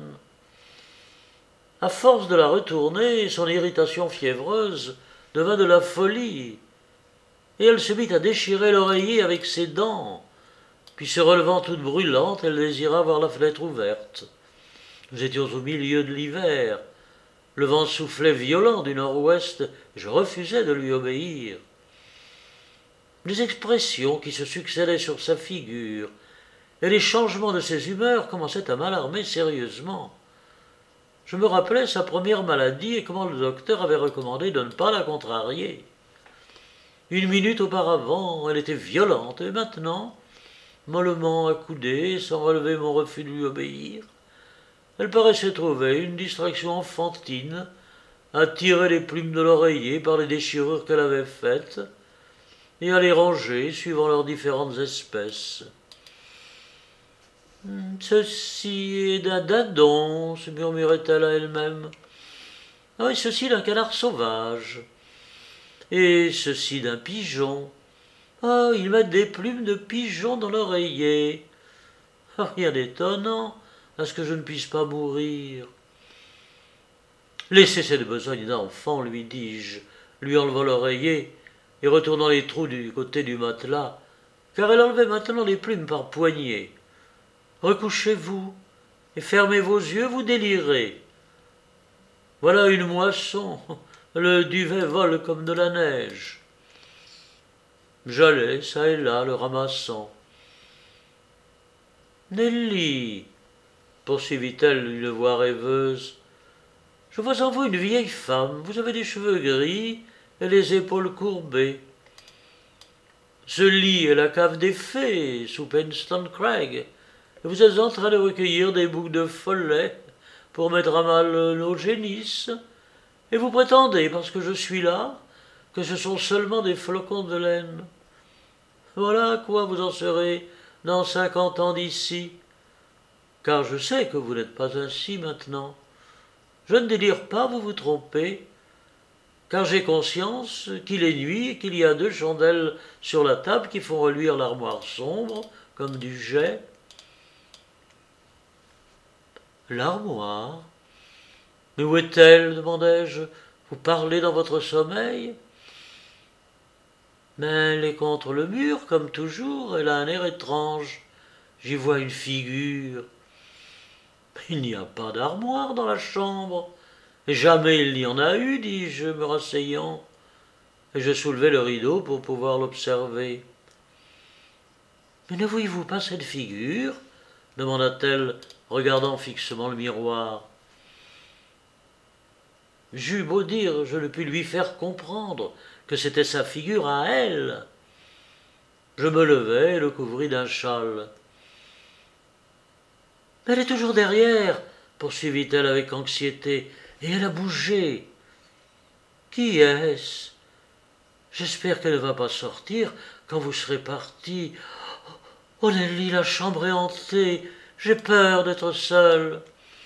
À force de la retourner, son irritation fiévreuse devint de la folie, et elle se mit à déchirer l'oreiller avec ses dents, puis se relevant toute brûlante, elle désira voir la fenêtre ouverte. Nous étions au milieu de l'hiver, le vent soufflait violent du nord-ouest, et je refusais de lui obéir. Les expressions qui se succédaient sur sa figure et les changements de ses humeurs commençaient à m'alarmer sérieusement. Je me rappelais sa première maladie et comment le docteur avait recommandé de ne pas la contrarier. Une minute auparavant, elle était violente, et maintenant, mollement accoudée, sans relever mon refus de lui obéir, elle paraissait trouver une distraction enfantine à tirer les plumes de l'oreiller par les déchirures qu'elle avait faites, et à les ranger suivant leurs différentes espèces. « Ceci est d'un dindon, se murmurait-elle à elle-même. Ah, et ceci d'un canard sauvage. Et ceci d'un pigeon. Ah, ils mettent des plumes de pigeon dans l'oreiller. Ah, rien d'étonnant à ce que je ne puisse pas mourir. Laissez cette besogne d'enfant, lui dis-je, lui enlevant l'oreiller et retournant les trous du côté du matelas, car elle enlevait maintenant les plumes par poignées. Recouchez-vous et fermez vos yeux, vous délirez. Voilà une moisson, le duvet vole comme de la neige. J'allais, çà et là, le ramassant. Nelly, poursuivit-elle d'une voix rêveuse, je vois en vous une vieille femme, vous avez des cheveux gris et les épaules courbées. Ce lit est la cave des fées, sous Penston Crag, et vous êtes en train de recueillir des boucles de follet pour mettre à mal nos génisses, et vous prétendez, parce que je suis là, que ce sont seulement des flocons de laine. Voilà à quoi vous en serez dans cinquante ans d'ici, car je sais que vous n'êtes pas ainsi maintenant. Je ne délire pas, vous vous trompez, car j'ai conscience qu'il est nuit et qu'il y a deux chandelles sur la table qui font reluire l'armoire sombre comme du jet. L'armoire? Mais où est-elle? Demandai-je. Vous parlez dans votre sommeil? Mais elle est contre le mur, comme toujours, elle a un air étrange. J'y vois une figure. Il n'y a pas d'armoire dans la chambre. Et jamais il n'y en a eu, dis-je, me rasseyant. Et je soulevai le rideau pour pouvoir l'observer. Mais ne voyez-vous pas cette figure? Demanda-t-elle, regardant fixement le miroir. J'eus beau dire, je ne pus lui faire comprendre que c'était sa figure à elle. Je me levai et le couvris d'un châle. « Elle est toujours derrière, » poursuivit-elle avec anxiété, « et elle a bougé. »« Qui est-ce? J'espère qu'elle ne va pas sortir quand vous serez parti. Oh Nelly, la chambre est hantée, j'ai peur d'être seule. »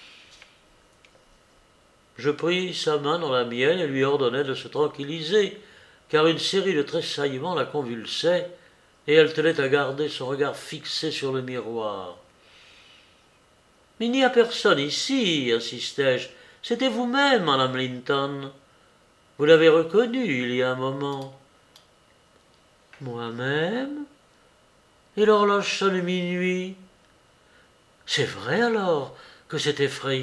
Je pris sa main dans la mienne et lui ordonnai de se tranquilliser, car une série de tressaillements la convulsait, et elle tenait à garder son regard fixé sur le miroir. « Il n'y a personne ici, insistai-je. C'était vous-même, madame Linton. Vous l'avez reconnu il y a un moment. »« Moi-même? Et l'horloge sonne minuit. C'est vrai alors que c'est effrayant. »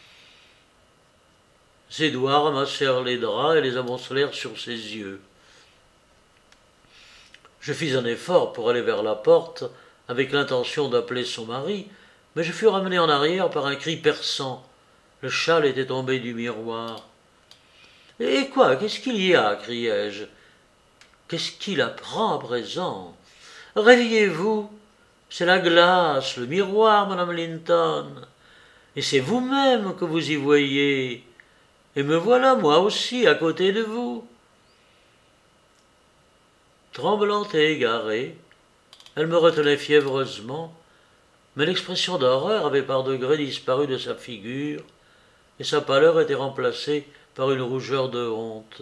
Ses doigts ramassèrent les draps et les amoncelèrent sur ses yeux. Je fis un effort pour aller vers la porte, avec l'intention d'appeler son mari, mais je fus ramené en arrière par un cri perçant. Le châle était tombé du miroir. « Et quoi? Qu'est-ce qu'il y a » criai-je. « Qu'est-ce qu'il apprend à présent? Réveillez-vous. C'est la glace, le miroir, madame Linton. Et c'est vous-même que vous y voyez. Et me voilà moi aussi à côté de vous. » Tremblante et égarée, elle me retenait fiévreusement, mais l'expression d'horreur avait par degrés disparu de sa figure, et sa pâleur était remplacée par une rougeur de honte.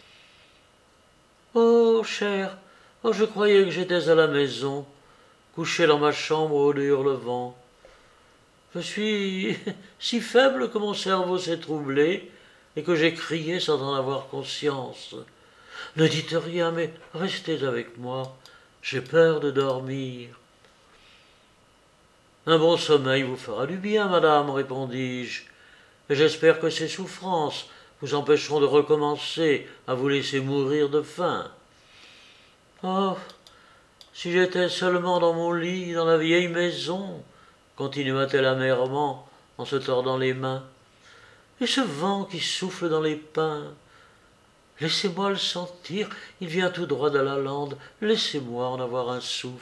« Oh, chère, oh, je croyais que j'étais à la maison, couché dans ma chambre au de Hurlevent. Je suis si faible que mon cerveau s'est troublé et que j'ai crié sans en avoir conscience. Ne dites rien, mais restez avec moi, j'ai peur de dormir. » « Un bon sommeil vous fera du bien, madame, répondis-je, et j'espère que ces souffrances vous empêcheront de recommencer à vous laisser mourir de faim. »« Oh, si j'étais seulement dans mon lit, dans la vieille maison, » continua-t-elle amèrement en se tordant les mains. « Et ce vent qui souffle dans les pins, laissez-moi le sentir, il vient tout droit de la lande, laissez-moi en avoir un souffle. »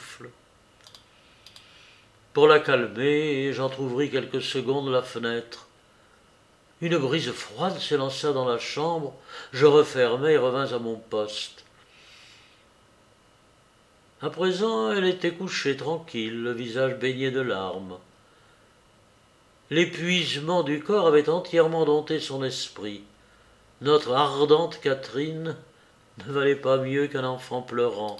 Pour la calmer, j'entr'ouvris quelques secondes la fenêtre. Une brise froide s'élança dans la chambre, je refermai et revins à mon poste. À présent, elle était couchée tranquille, le visage baigné de larmes. L'épuisement du corps avait entièrement dompté son esprit. Notre ardente Catherine ne valait pas mieux qu'un enfant pleurant.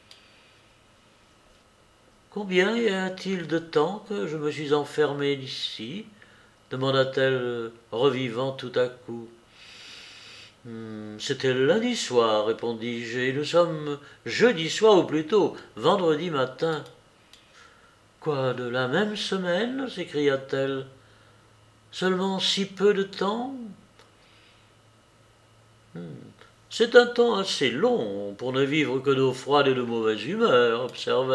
« Combien y a-t-il de temps que je me suis enfermée ici ?» demanda-t-elle, revivant tout à coup. Hmm, « C'était lundi soir, répondis-je, et nous sommes jeudi soir, ou plutôt vendredi matin. »« Quoi, de la même semaine ?» s'écria-t-elle. « Seulement si peu de temps ?»« Hmm, c'est un temps assez long pour ne vivre que d'eau froide et de mauvaise humeur, observai-je. »«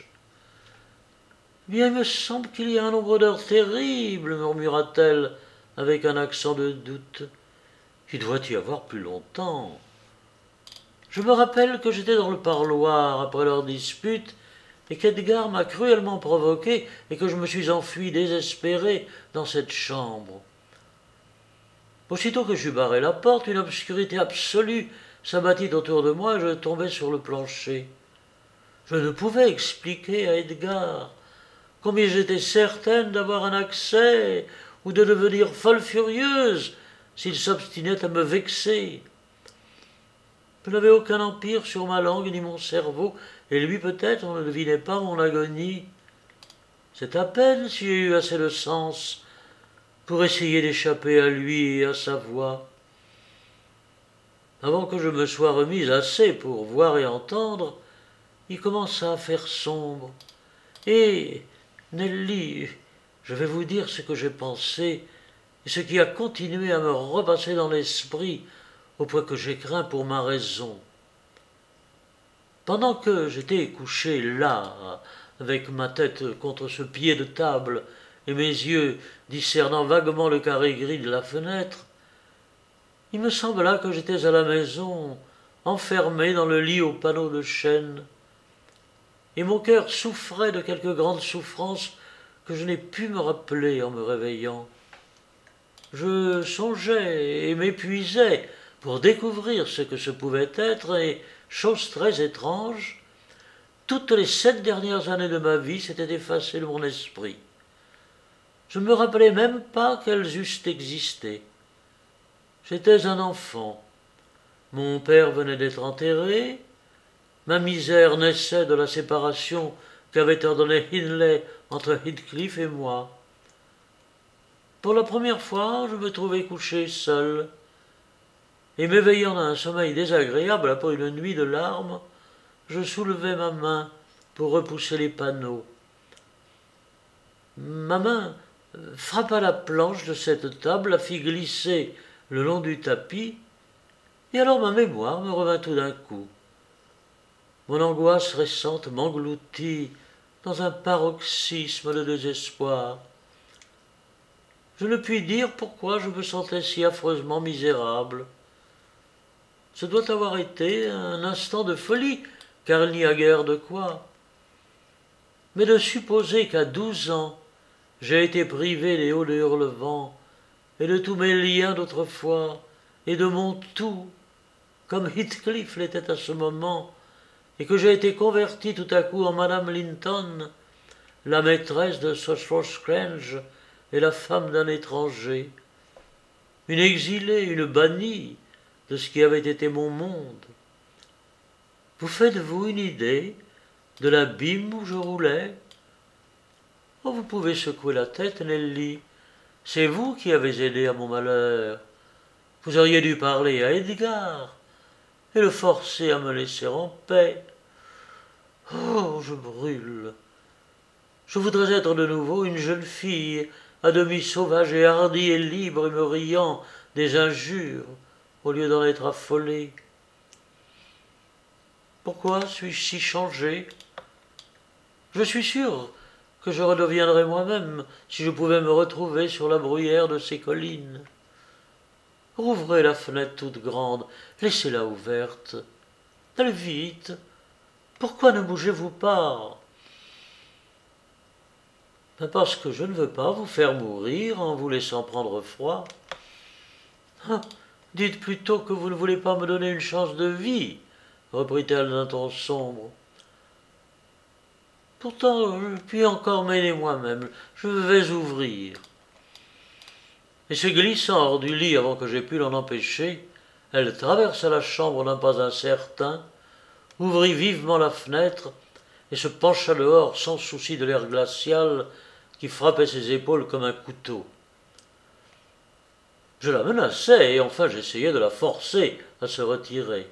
Bien, il me semble qu'il y a un nombre d'heures terrible, murmura-t-elle avec un accent de doute. Il doit y avoir plus longtemps. Je me rappelle que j'étais dans le parloir après leur dispute et qu'Edgar m'a cruellement provoqué et que je me suis enfui désespéré dans cette chambre. Aussitôt que j'eus barré la porte, une obscurité absolue s'abattit autour de moi et je tombai sur le plancher. Je ne pouvais expliquer à Edgar combien j'étais certaine d'avoir un accès ou de devenir folle furieuse s'il s'obstinait à me vexer. Je n'avais aucun empire sur ma langue ni mon cerveau, et lui peut-être on ne devinait pas mon agonie. C'est à peine si j'ai eu assez de sens pour essayer d'échapper à lui et à sa voix. Avant que je me sois remise assez pour voir et entendre, il commença à faire sombre. Et, Nelly, je vais vous dire ce que j'ai pensé et ce qui a continué à me repasser dans l'esprit au point que j'ai craint pour ma raison. Pendant que j'étais couché là, avec ma tête contre ce pied de table et mes yeux discernant vaguement le carré gris de la fenêtre, il me sembla que j'étais à la maison, enfermé dans le lit aux panneaux de chêne, et mon cœur souffrait de quelque grande souffrance que je n'ai pu me rappeler en me réveillant. Je songeais et m'épuisais pour découvrir ce que ce pouvait être, et, chose très étrange, toutes les sept dernières années de ma vie s'étaient effacées de mon esprit. Je ne me rappelais même pas qu'elles eussent existé. J'étais un enfant. Mon père venait d'être enterré. Ma misère naissait de la séparation qu'avait ordonnée Hindley entre Heathcliff et moi. Pour la première fois, je me trouvais couché seul, et m'éveillant d'un sommeil désagréable après une nuit de larmes, je soulevai ma main pour repousser les panneaux. Ma main frappa la planche de cette table, la fit glisser le long du tapis, et alors ma mémoire me revint tout d'un coup. Mon angoisse récente m'engloutit dans un paroxysme de désespoir. Je ne puis dire pourquoi je me sentais si affreusement misérable. Ce doit avoir été un instant de folie, car il n'y a guère de quoi. Mais de supposer qu'à douze ans, j'ai été privé des hauts de Hurlevent, et de tous mes liens d'autrefois, et de mon tout, comme Heathcliff l'était à ce moment, et que j'ai été converti tout à coup en Madame Linton, la maîtresse de Sosford Crange et la femme d'un étranger, une exilée, une bannie de ce qui avait été mon monde. Vous faites-vous une idée de l'abîme où je roulais? Oh, vous pouvez secouer la tête, Nelly. C'est vous qui avez aidé à mon malheur. Vous auriez dû parler à Edgar et le forcer à me laisser en paix. Oh, je brûle. Je voudrais être de nouveau une jeune fille, à demi sauvage et hardie et libre et me riant des injures, au lieu d'en être affolée. Pourquoi suis-je si changé? Je suis sûr que je redeviendrais moi-même si je pouvais me retrouver sur la bruyère de ces collines. Rouvrez la fenêtre toute grande, laissez-la ouverte. Allez vite. Pourquoi ne bougez-vous pas? Ben parce que je ne veux pas vous faire mourir en vous laissant prendre froid. Ah, dites plutôt que vous ne voulez pas me donner une chance de vie, reprit-elle d'un ton sombre. Pourtant, je puis encore m'aider moi-même. Je vais ouvrir. » Et se glissant hors du lit avant que j'aie pu l'en empêcher, elle traversa la chambre d'un pas incertain, ouvrit vivement la fenêtre et se pencha dehors sans souci de l'air glacial qui frappait ses épaules comme un couteau. Je la menaçais et enfin j'essayai de la forcer à se retirer.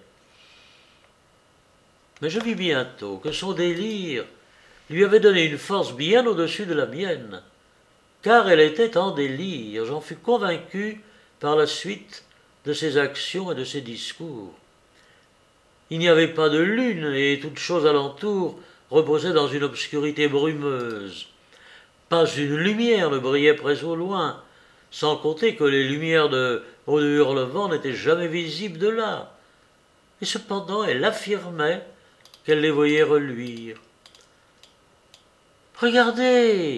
Mais je vis bientôt que son délire lui avait donné une force bien au-dessus de la mienne, car elle était en délire, j'en fus convaincu par la suite de ses actions et de ses discours. Il n'y avait pas de lune et toute chose alentour reposait dans une obscurité brumeuse. Pas une lumière ne brillait près au loin, sans compter que les lumières de Hurlevent n'étaient jamais visibles de là. Et cependant elle affirmait qu'elle les voyait reluire. « Regardez !»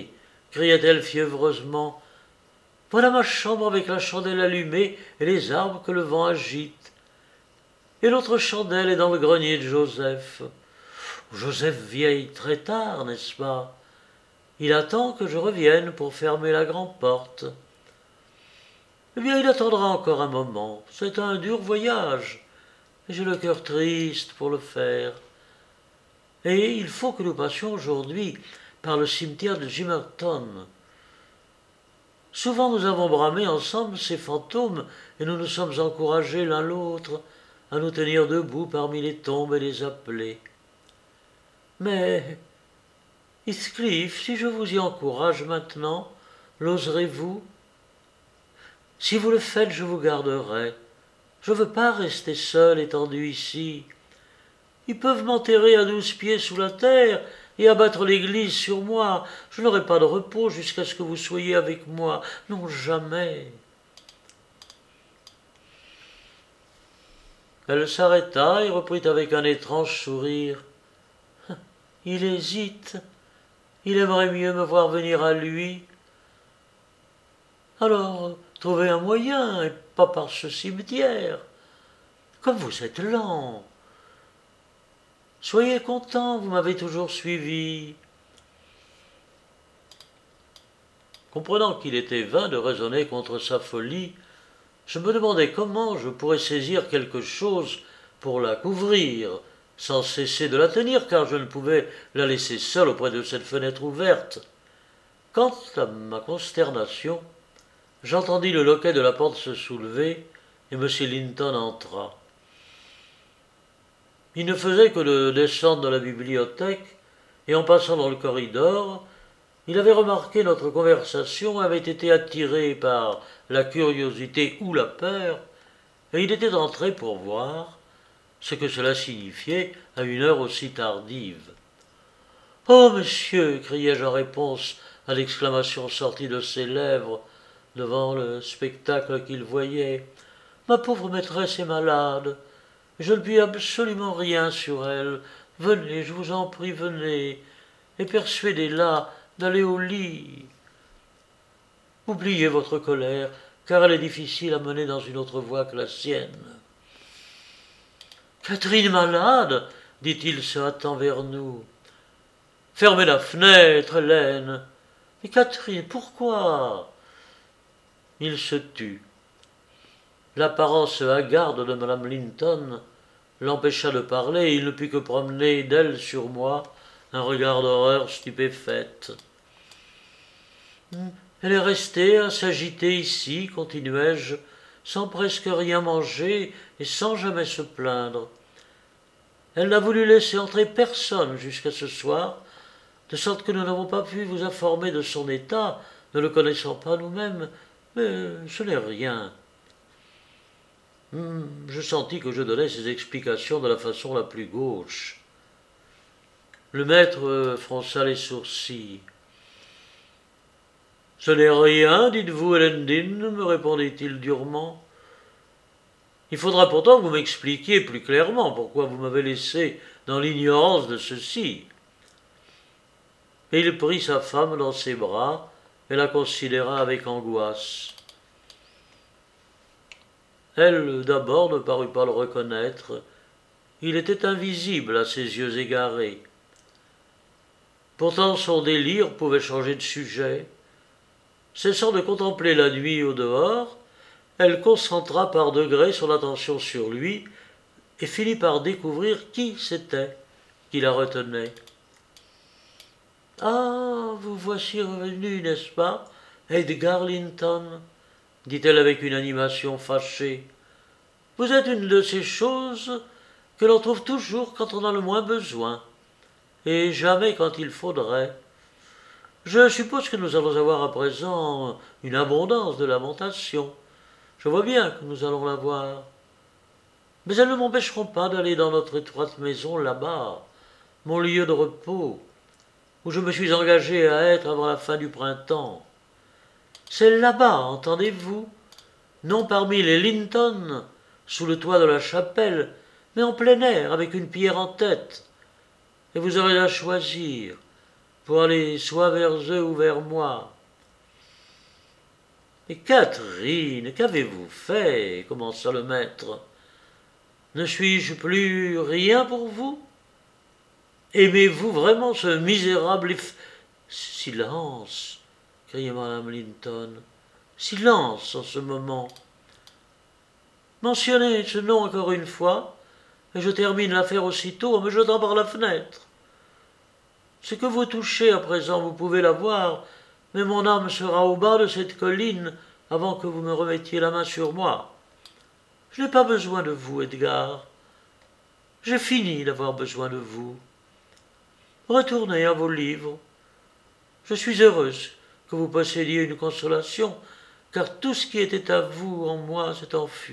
cria-t-elle fiévreusement. « Voilà ma chambre avec la chandelle allumée et les arbres que le vent agite. Et l'autre chandelle est dans le grenier de Joseph. Joseph vieille très tard, n'est-ce pas? Il attend que je revienne pour fermer la grande porte. Eh bien, il attendra encore un moment. C'est un dur voyage, et j'ai le cœur triste pour le faire. Et il faut que nous passions aujourd'hui par le cimetière de Gimmerton. Souvent nous avons bramé ensemble ces fantômes, et nous nous sommes encouragés l'un l'autre à nous tenir debout parmi les tombes et les appeler. Mais, Heathcliff, si je vous y encourage maintenant, l'oserez-vous? Si vous le faites, je vous garderai. Je ne veux pas rester seul étendu ici. Ils peuvent m'enterrer à douze pieds sous la terre et abattre l'église sur moi. Je n'aurai pas de repos jusqu'à ce que vous soyez avec moi. Non, jamais. Elle s'arrêta et reprit avec un étrange sourire. Il hésite. Il aimerait mieux me voir venir à lui. Alors, trouvez un moyen, et pas par ce cimetière. Comme vous êtes lent. Soyez content, vous m'avez toujours suivi. » Comprenant qu'il était vain de raisonner contre sa folie, je me demandais comment je pourrais saisir quelque chose pour la couvrir, sans cesser de la tenir, car je ne pouvais la laisser seule auprès de cette fenêtre ouverte. Quant à ma consternation, j'entendis le loquet de la porte se soulever, et M. Linton entra. Il ne faisait que de descendre dans la bibliothèque, et en passant dans le corridor, il avait remarqué notre conversation, avait été attiré par la curiosité ou la peur, et il était entré pour voir ce que cela signifiait à une heure aussi tardive. « Oh, monsieur !» criai-je en réponse à l'exclamation sortie de ses lèvres devant le spectacle qu'il voyait. « Ma pauvre maîtresse est malade. Je ne puis absolument rien sur elle. Venez, je vous en prie, venez, et persuadez-la d'aller au lit. Oubliez votre colère, car elle est difficile à mener dans une autre voie que la sienne. » « Catherine malade !» dit-il se hâtant vers nous. « Fermez la fenêtre, Hélène. »« Mais Catherine, pourquoi ?» Il se tut. L'apparence hagarde de Madame Linton l'empêcha de parler, et il ne put que promener d'elle sur moi un regard d'horreur stupéfaite. « Elle est restée à s'agiter ici, continuai-je, sans presque rien manger et sans jamais se plaindre. Elle n'a voulu laisser entrer personne jusqu'à ce soir, de sorte que nous n'avons pas pu vous informer de son état, ne le connaissant pas nous-mêmes, mais ce n'est rien. » Je sentis que je donnais ces explications de la façon la plus gauche. Le maître fronça les sourcils. « Ce n'est rien, dites-vous, Hélène Dean, me répondit-il durement. Il faudra pourtant que vous m'expliquiez plus clairement pourquoi vous m'avez laissé dans l'ignorance de ceci. » Et il prit sa femme dans ses bras et la considéra avec angoisse. Elle, d'abord, ne parut pas le reconnaître. Il était invisible à ses yeux égarés. Pourtant son délire pouvait changer de sujet. Cessant de contempler la nuit au dehors, elle concentra par degrés son attention sur lui et finit par découvrir qui c'était qui la retenait. « Ah, vous voici revenu, n'est-ce pas, Edgar Linton ?» dit-elle avec une animation fâchée. « Vous êtes une de ces choses que l'on trouve toujours quand on a le moins besoin, et jamais quand il faudrait. Je suppose que nous allons avoir à présent une abondance de lamentations. Je vois bien que nous allons l'avoir. Mais elles ne m'empêcheront pas d'aller dans notre étroite maison là-bas, mon lieu de repos, où je me suis engagé à être avant la fin du printemps. C'est là-bas, entendez-vous, non parmi les Linton, sous le toit de la chapelle, mais en plein air, avec une pierre en tête. Et vous aurez à choisir, pour aller soit vers eux ou vers moi. » « Mais Catherine, qu'avez-vous fait ?» commença le maître. « Ne suis-je plus rien pour vous? Aimez-vous vraiment ce misérable eff... »« Silence !» criait madame Linton. « Silence en ce moment. Mentionnez ce nom encore une fois, et je termine l'affaire aussitôt en me jetant par la fenêtre. Ce que vous touchez à présent, vous pouvez l'avoir, mais mon âme sera au bas de cette colline avant que vous me remettiez la main sur moi. Je n'ai pas besoin de vous, Edgar. J'ai fini d'avoir besoin de vous. Retournez à vos livres. Je suis heureuse que vous possédiez une consolation, car tout ce qui était à vous en moi s'est enfui. »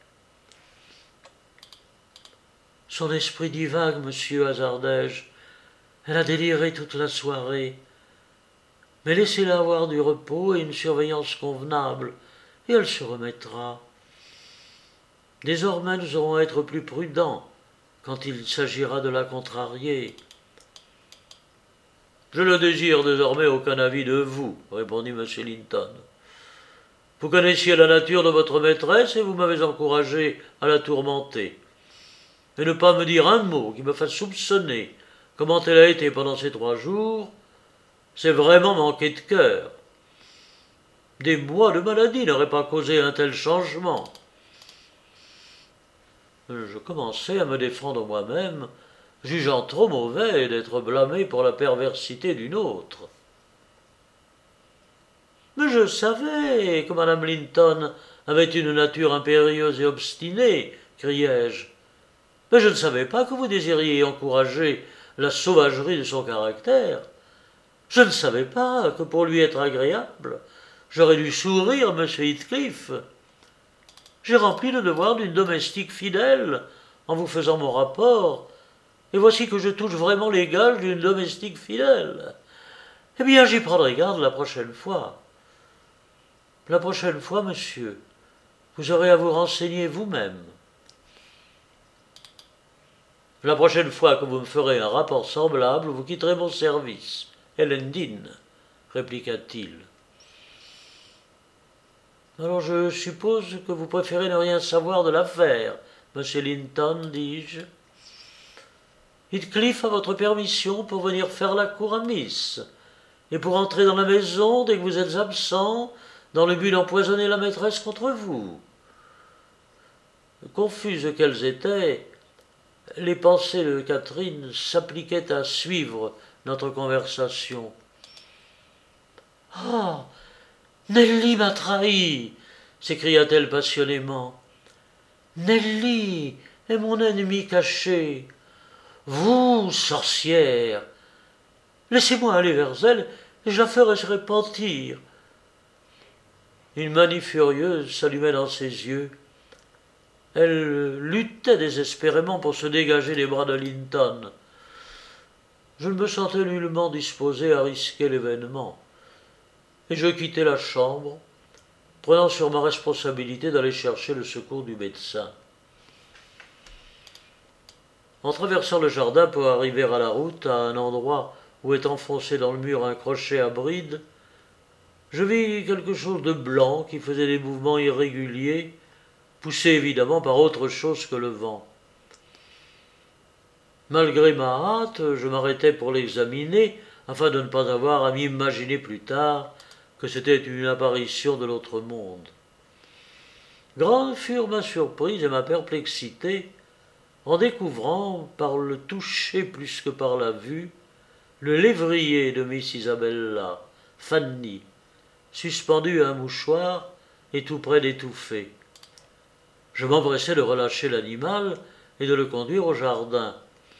Son esprit divague, monsieur, hasardai-je. Elle a déliré toute la soirée. Mais laissez-la avoir du repos et une surveillance convenable, et elle se remettra. Désormais, nous aurons à être plus prudents quand il s'agira de la contrarier. « Je ne désire désormais aucun avis de vous, » répondit M. Linton. « Vous connaissiez la nature de votre maîtresse et vous m'avez encouragé à la tourmenter. Et ne pas me dire un mot qui me fasse soupçonner comment elle a été pendant ces trois jours, c'est vraiment manquer de cœur. Des mois de maladie n'auraient pas causé un tel changement. » Je commençais à me défendre moi-même, jugeant trop mauvais d'être blâmé pour la perversité d'une autre. « Mais je savais que madame Linton avait une nature impérieuse et obstinée, criai-je. Mais je ne savais pas que vous désiriez encourager la sauvagerie de son caractère. Je ne savais pas que pour lui être agréable, j'aurais dû sourire à M. Heathcliff. J'ai rempli le devoir d'une domestique fidèle en vous faisant mon rapport, et voici que je touche vraiment les gages d'une domestique fidèle. Eh bien, j'y prendrai garde la prochaine fois. La prochaine fois, monsieur, vous aurez à vous renseigner vous-même. La prochaine fois que vous me ferez un rapport semblable, vous quitterez mon service. Elendine, répliqua-t-il. Alors je suppose que vous préférez ne rien savoir de l'affaire, monsieur Linton, dis-je. Heathcliff a votre permission pour venir faire la cour à Miss, et pour entrer dans la maison dès que vous êtes absent, dans le but d'empoisonner la maîtresse contre vous. Confuses qu'elles étaient, les pensées de Catherine s'appliquaient à suivre notre conversation. « Ah, Nelly m'a trahi !» s'écria-t-elle passionnément. « Nelly est mon ennemi caché. Vous, sorcière, laissez-moi aller vers elle et je la ferai se repentir. » Une manie furieuse s'allumait dans ses yeux. Elle luttait désespérément pour se dégager des bras de Linton. Je ne me sentais nullement disposé à risquer l'événement, et je quittai la chambre, prenant sur ma responsabilité d'aller chercher le secours du médecin. En traversant le jardin pour arriver à la route, à un endroit où est enfoncé dans le mur un crochet à bride, je vis quelque chose de blanc qui faisait des mouvements irréguliers, poussé évidemment par autre chose que le vent. Malgré ma hâte, je m'arrêtai pour l'examiner afin de ne pas avoir à m'imaginer plus tard que c'était une apparition de l'autre monde. Grandes furent ma surprise et ma perplexité en découvrant, par le toucher plus que par la vue, le lévrier de Miss Isabella, Fanny, suspendu à un mouchoir et tout près d'étouffer. Je m'empressai de relâcher l'animal et de le conduire au jardin.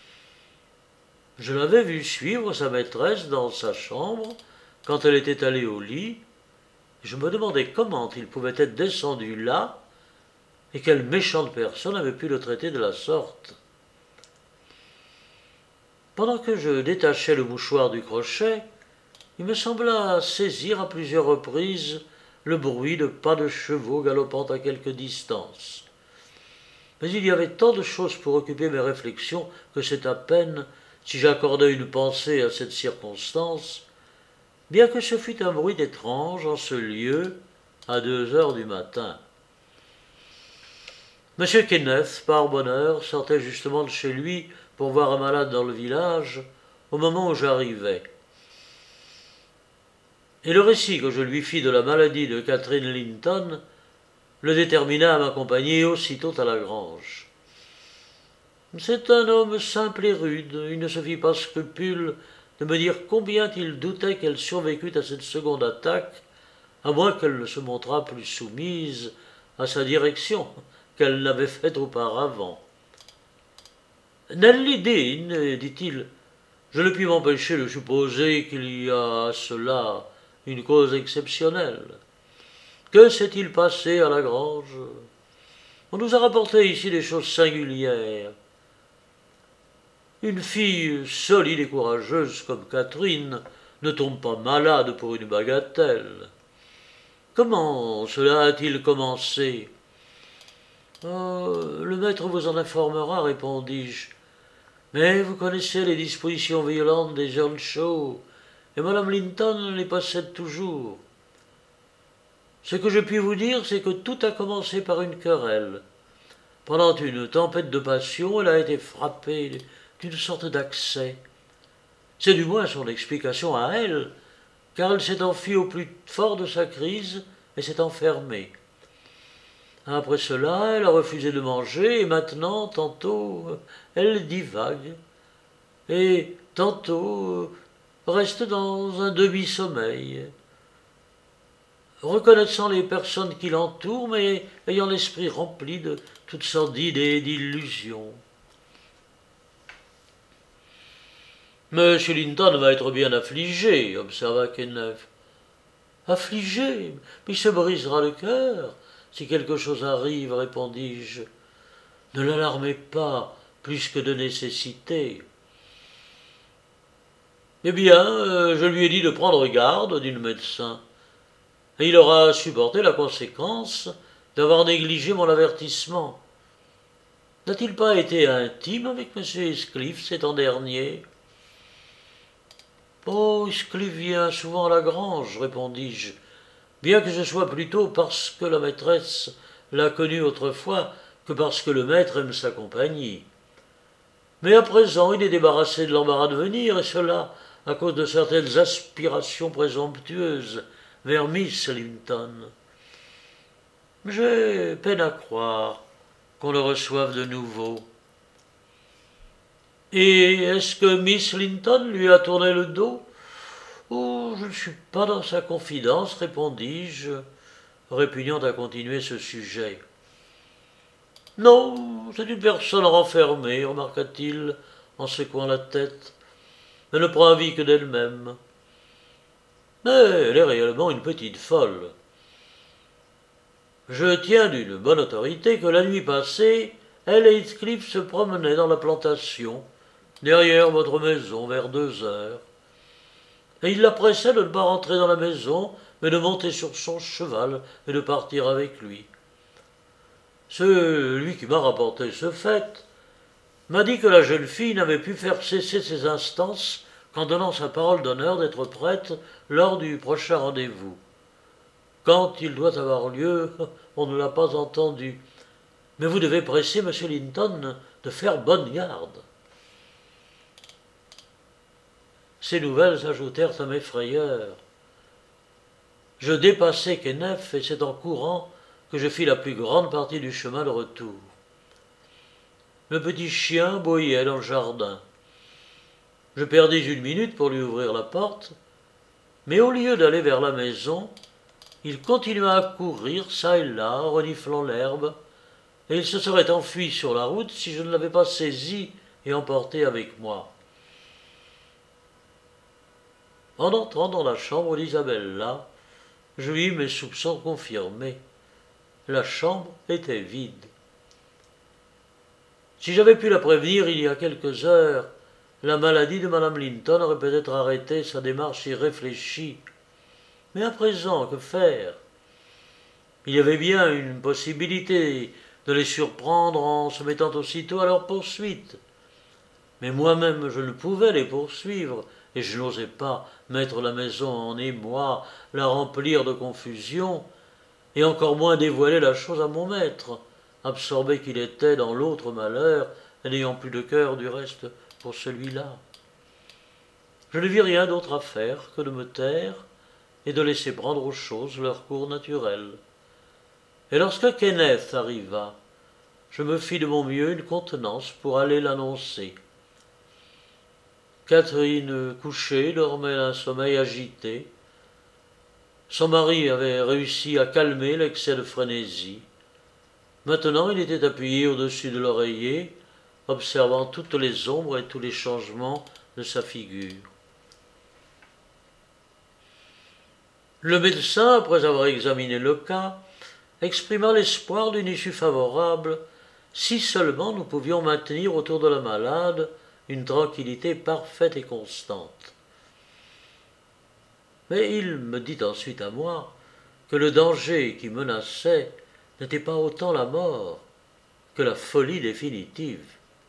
Je l'avais vu suivre sa maîtresse dans sa chambre quand elle était allée au lit. Je me demandais comment il pouvait être descendu là et quelle méchante personne avait pu le traiter de la sorte. Pendant que je détachais le mouchoir du crochet, il me sembla saisir à plusieurs reprises le bruit de pas de chevaux galopant à quelque distance. Mais il y avait tant de choses pour occuper mes réflexions que c'est à peine si j'accordais une pensée à cette circonstance, bien que ce fût un bruit étrange en ce lieu à deux heures du matin. M. Kenneth, par bonheur, sortait justement de chez lui pour voir un malade dans le village au moment où j'arrivais. Et le récit que je lui fis de la maladie de Catherine Linton le détermina à m'accompagner aussitôt à la grange. C'est un homme simple et rude, il ne se fit pas scrupule de me dire combien il doutait qu'elle survécût à cette seconde attaque, à moins qu'elle ne se montrât plus soumise à sa direction qu'elle n'avait faite auparavant. « Nelly Dean, dit-il, je ne puis m'empêcher de supposer qu'il y a à cela une cause exceptionnelle. Que s'est-il passé à la grange? On nous a rapporté ici des choses singulières. Une fille solide et courageuse comme Catherine ne tombe pas malade pour une bagatelle. Comment cela a-t-il commencé? Oh, le maître vous en informera, répondis-je. Mais vous connaissez les dispositions violentes des Earnshaw, et Madame Linton les possède toujours. Ce que je puis vous dire, c'est que tout a commencé par une querelle. Pendant une tempête de passion, elle a été frappée d'une sorte d'accès. C'est du moins son explication à elle, car elle s'est enfuie au plus fort de sa crise et s'est enfermée. Après cela, elle a refusé de manger, et maintenant, tantôt, elle divague, et tantôt reste dans un demi-sommeil, reconnaissant les personnes qui l'entourent, mais ayant l'esprit rempli de toutes sortes d'idées et d'illusions. Monsieur Linton va être bien affligé, observa Kenneth. Affligé, mais il se brisera le cœur si quelque chose arrive, répondis-je. Ne l'alarmez pas plus que de nécessité. Eh bien, euh, je lui ai dit de prendre garde, dit le médecin, et il aura supporté la conséquence d'avoir négligé mon avertissement. N'a-t-il pas été intime avec M. Heathcliff ces temps derniers? Oh, Heathcliff vient souvent à la grange, répondis-je, bien que ce soit plutôt parce que la maîtresse l'a connu autrefois que parce que le maître aime sa compagnie. Mais à présent, il est débarrassé de l'embarras de venir, et cela à cause de certaines aspirations présomptueuses vers Miss Linton. J'ai peine à croire qu'on le reçoive de nouveau. Et est-ce que Miss Linton lui a tourné le dos? Oh, je ne suis pas dans sa confidence, répondis-je, répugnant à continuer ce sujet. Non, c'est une personne renfermée, remarqua-t-il en secouant la tête. Elle ne prend avis que d'elle-même. Mais elle est réellement une petite folle. Je tiens d'une bonne autorité que la nuit passée, elle et Heathcliff se promenaient dans la plantation, derrière votre maison, vers deux heures. Et il la pressait de ne pas rentrer dans la maison, mais de monter sur son cheval et de partir avec lui. Celui qui m'a rapporté ce fait m'a dit que la jeune fille n'avait pu faire cesser ses instances qu'en donnant sa parole d'honneur d'être prête lors du prochain rendez-vous. Quand il doit avoir lieu, on ne l'a pas entendu. Mais vous devez presser M. Linton de faire bonne garde. Ces nouvelles ajoutèrent à mes frayeurs. Je dépassai Kenef, et c'est en courant que je fis la plus grande partie du chemin de retour. Le petit chien aboyait dans le jardin. Je perdis une minute pour lui ouvrir la porte, mais au lieu d'aller vers la maison, il continua à courir çà et là, reniflant l'herbe, et il se serait enfui sur la route si je ne l'avais pas saisi et emporté avec moi. En entrant dans la chambre d'Isabella, je vis mes soupçons confirmés. La chambre était vide. Si j'avais pu la prévenir il y a quelques heures, la maladie de Madame Linton aurait peut-être arrêté sa démarche irréfléchie. Mais à présent, que faire? Il y avait bien une possibilité de les surprendre en se mettant aussitôt à leur poursuite. Mais moi-même je ne pouvais les poursuivre, et je n'osais pas mettre la maison en émoi, la remplir de confusion, et encore moins dévoiler la chose à mon maître, absorbé qu'il était dans l'autre malheur, et n'ayant plus de cœur du reste pour celui-là. Je ne vis rien d'autre à faire que de me taire et de laisser prendre aux choses leur cours naturel. Et lorsque Kenneth arriva, je me fis de mon mieux une contenance pour aller l'annoncer. Catherine, couchée, dormait d'un sommeil agité. Son mari avait réussi à calmer l'excès de frénésie. Maintenant, il était appuyé au-dessus de l'oreiller, observant toutes les ombres et tous les changements de sa figure. Le médecin, après avoir examiné le cas, exprima l'espoir d'une issue favorable, si seulement nous pouvions maintenir autour de la malade une tranquillité parfaite et constante. Mais il me dit ensuite à moi que le danger qui menaçait n'était pas autant la mort que la folie définitive.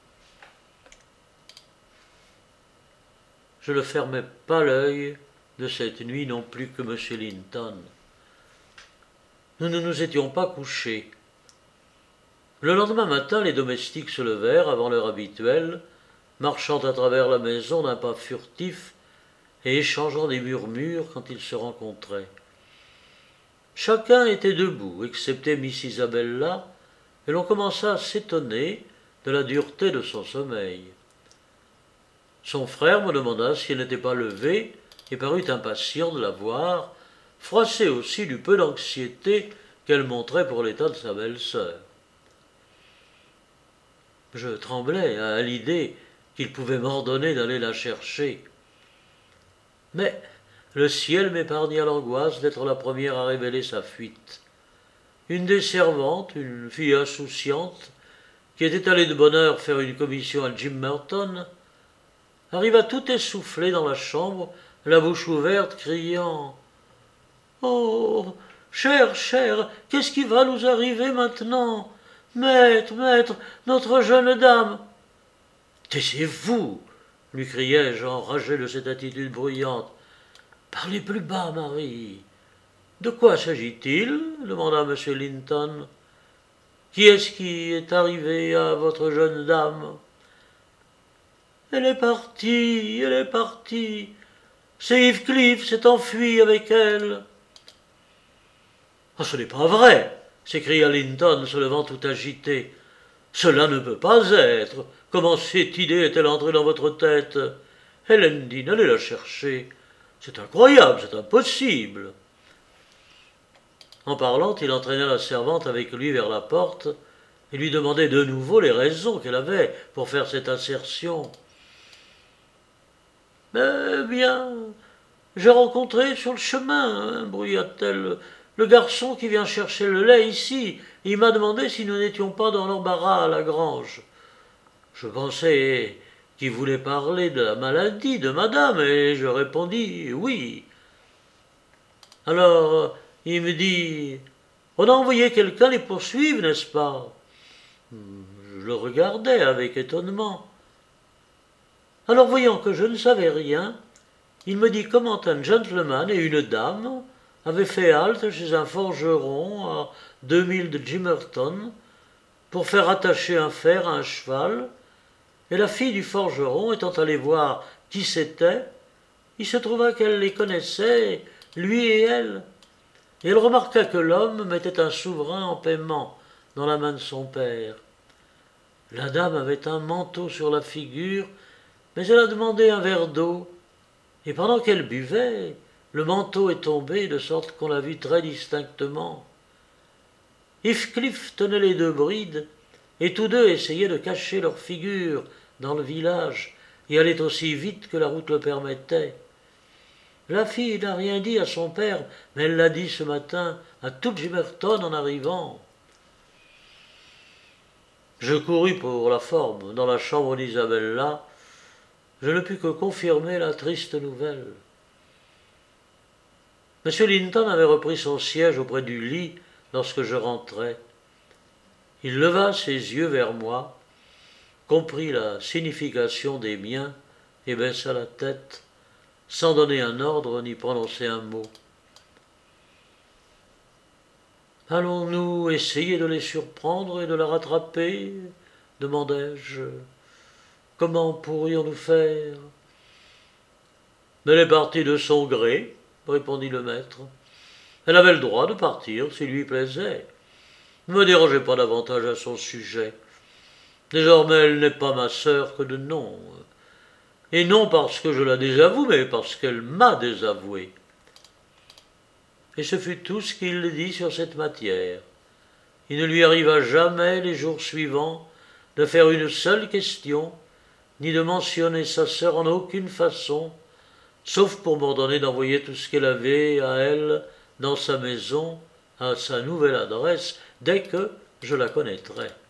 Je ne fermais pas l'œil de cette nuit non plus que M. Linton. Nous ne nous étions pas couchés. Le lendemain matin, les domestiques se levèrent avant l'heure habituelle, marchant à travers la maison d'un pas furtif et échangeant des murmures quand ils se rencontraient. Chacun était debout, excepté Miss Isabella, et l'on commença à s'étonner de la dureté de son sommeil. Son frère me demanda si elle n'était pas levée et parut impatient de la voir, froissé aussi du peu d'anxiété qu'elle montrait pour l'état de sa belle-sœur. Je tremblais à l'idée qu'il pouvait m'ordonner d'aller la chercher. Mais le ciel m'épargna l'angoisse d'être la première à révéler sa fuite. Une des servantes, une fille insouciante, qui était allée de bonne heure faire une commission à Jim Merton, arriva tout essoufflée dans la chambre, la bouche ouverte, criant « Oh, cher, cher, qu'est-ce qui va nous arriver maintenant? Maître, maître, notre jeune dame !»« Taisez-vous !» lui criai-je, enragé de cette attitude bruyante. « Parlez plus bas, Marie. »« De quoi s'agit-il » demanda M. Linton. « Qui est-ce qui est arrivé à votre jeune dame ?»« Elle est partie, elle est partie. C'est Heathcliff s'est enfui avec elle. »« Ah, ce n'est pas vrai !» s'écria Linton, se levant tout agité. « Cela ne peut pas être. Comment cette idée est-elle entrée dans votre tête? Hélène Dean, allez la chercher. C'est incroyable, c'est impossible. » En parlant, il entraîna la servante avec lui vers la porte et lui demandait de nouveau les raisons qu'elle avait pour faire cette assertion. « Eh bien, j'ai rencontré sur le chemin, hein, brouilla-t-elle, le garçon qui vient chercher le lait ici. Il m'a demandé si nous n'étions pas dans l'embarras à la grange. Je pensais qu'il voulait parler de la maladie de madame, et je répondis oui. Alors, il me dit « On a envoyé quelqu'un les poursuivre, n'est-ce pas ?» Je le regardais avec étonnement. Alors, voyant que je ne savais rien, il me dit comment un gentleman et une dame avaient fait halte chez un forgeron à deux milles de Gimmerton pour faire attacher un fer à un cheval, et la fille du forgeron, étant allée voir qui c'était, il se trouva qu'elle les connaissait, lui et elle, et elle remarqua que l'homme mettait un souverain en paiement dans la main de son père. La dame avait un manteau sur la figure, mais elle a demandé un verre d'eau, et pendant qu'elle buvait, le manteau est tombé de sorte qu'on l'a vu très distinctement. Heathcliff tenait les deux brides, et tous deux essayaient de cacher leur figure dans le village, et allaient aussi vite que la route le permettait. La fille n'a rien dit à son père, mais elle l'a dit ce matin à toute Gimmerton en arrivant. Je courus pour la forme dans la chambre d'Isabella. Je ne pus que confirmer la triste nouvelle. M. Linton avait repris son siège auprès du lit lorsque je rentrai. Il leva ses yeux vers moi, comprit la signification des miens et baissa la tête, sans donner un ordre ni prononcer un mot. « Allons-nous essayer de les surprendre et de la rattraper ?» demandai-je. « Comment pourrions-nous faire ?»« Elle est partie de son gré, » répondit le maître. « Elle avait le droit de partir s'il lui plaisait. Ne me dérangez pas davantage à son sujet. Désormais, elle n'est pas ma sœur que de nom. Et non parce que je la désavoue, mais parce qu'elle m'a désavoué. » Et ce fut tout ce qu'il dit sur cette matière. Il ne lui arriva jamais, les jours suivants, de faire une seule question, ni de mentionner sa sœur en aucune façon, sauf pour m'ordonner d'envoyer tout ce qu'elle avait à elle dans sa maison, à sa nouvelle adresse, dès que je la connaîtrais.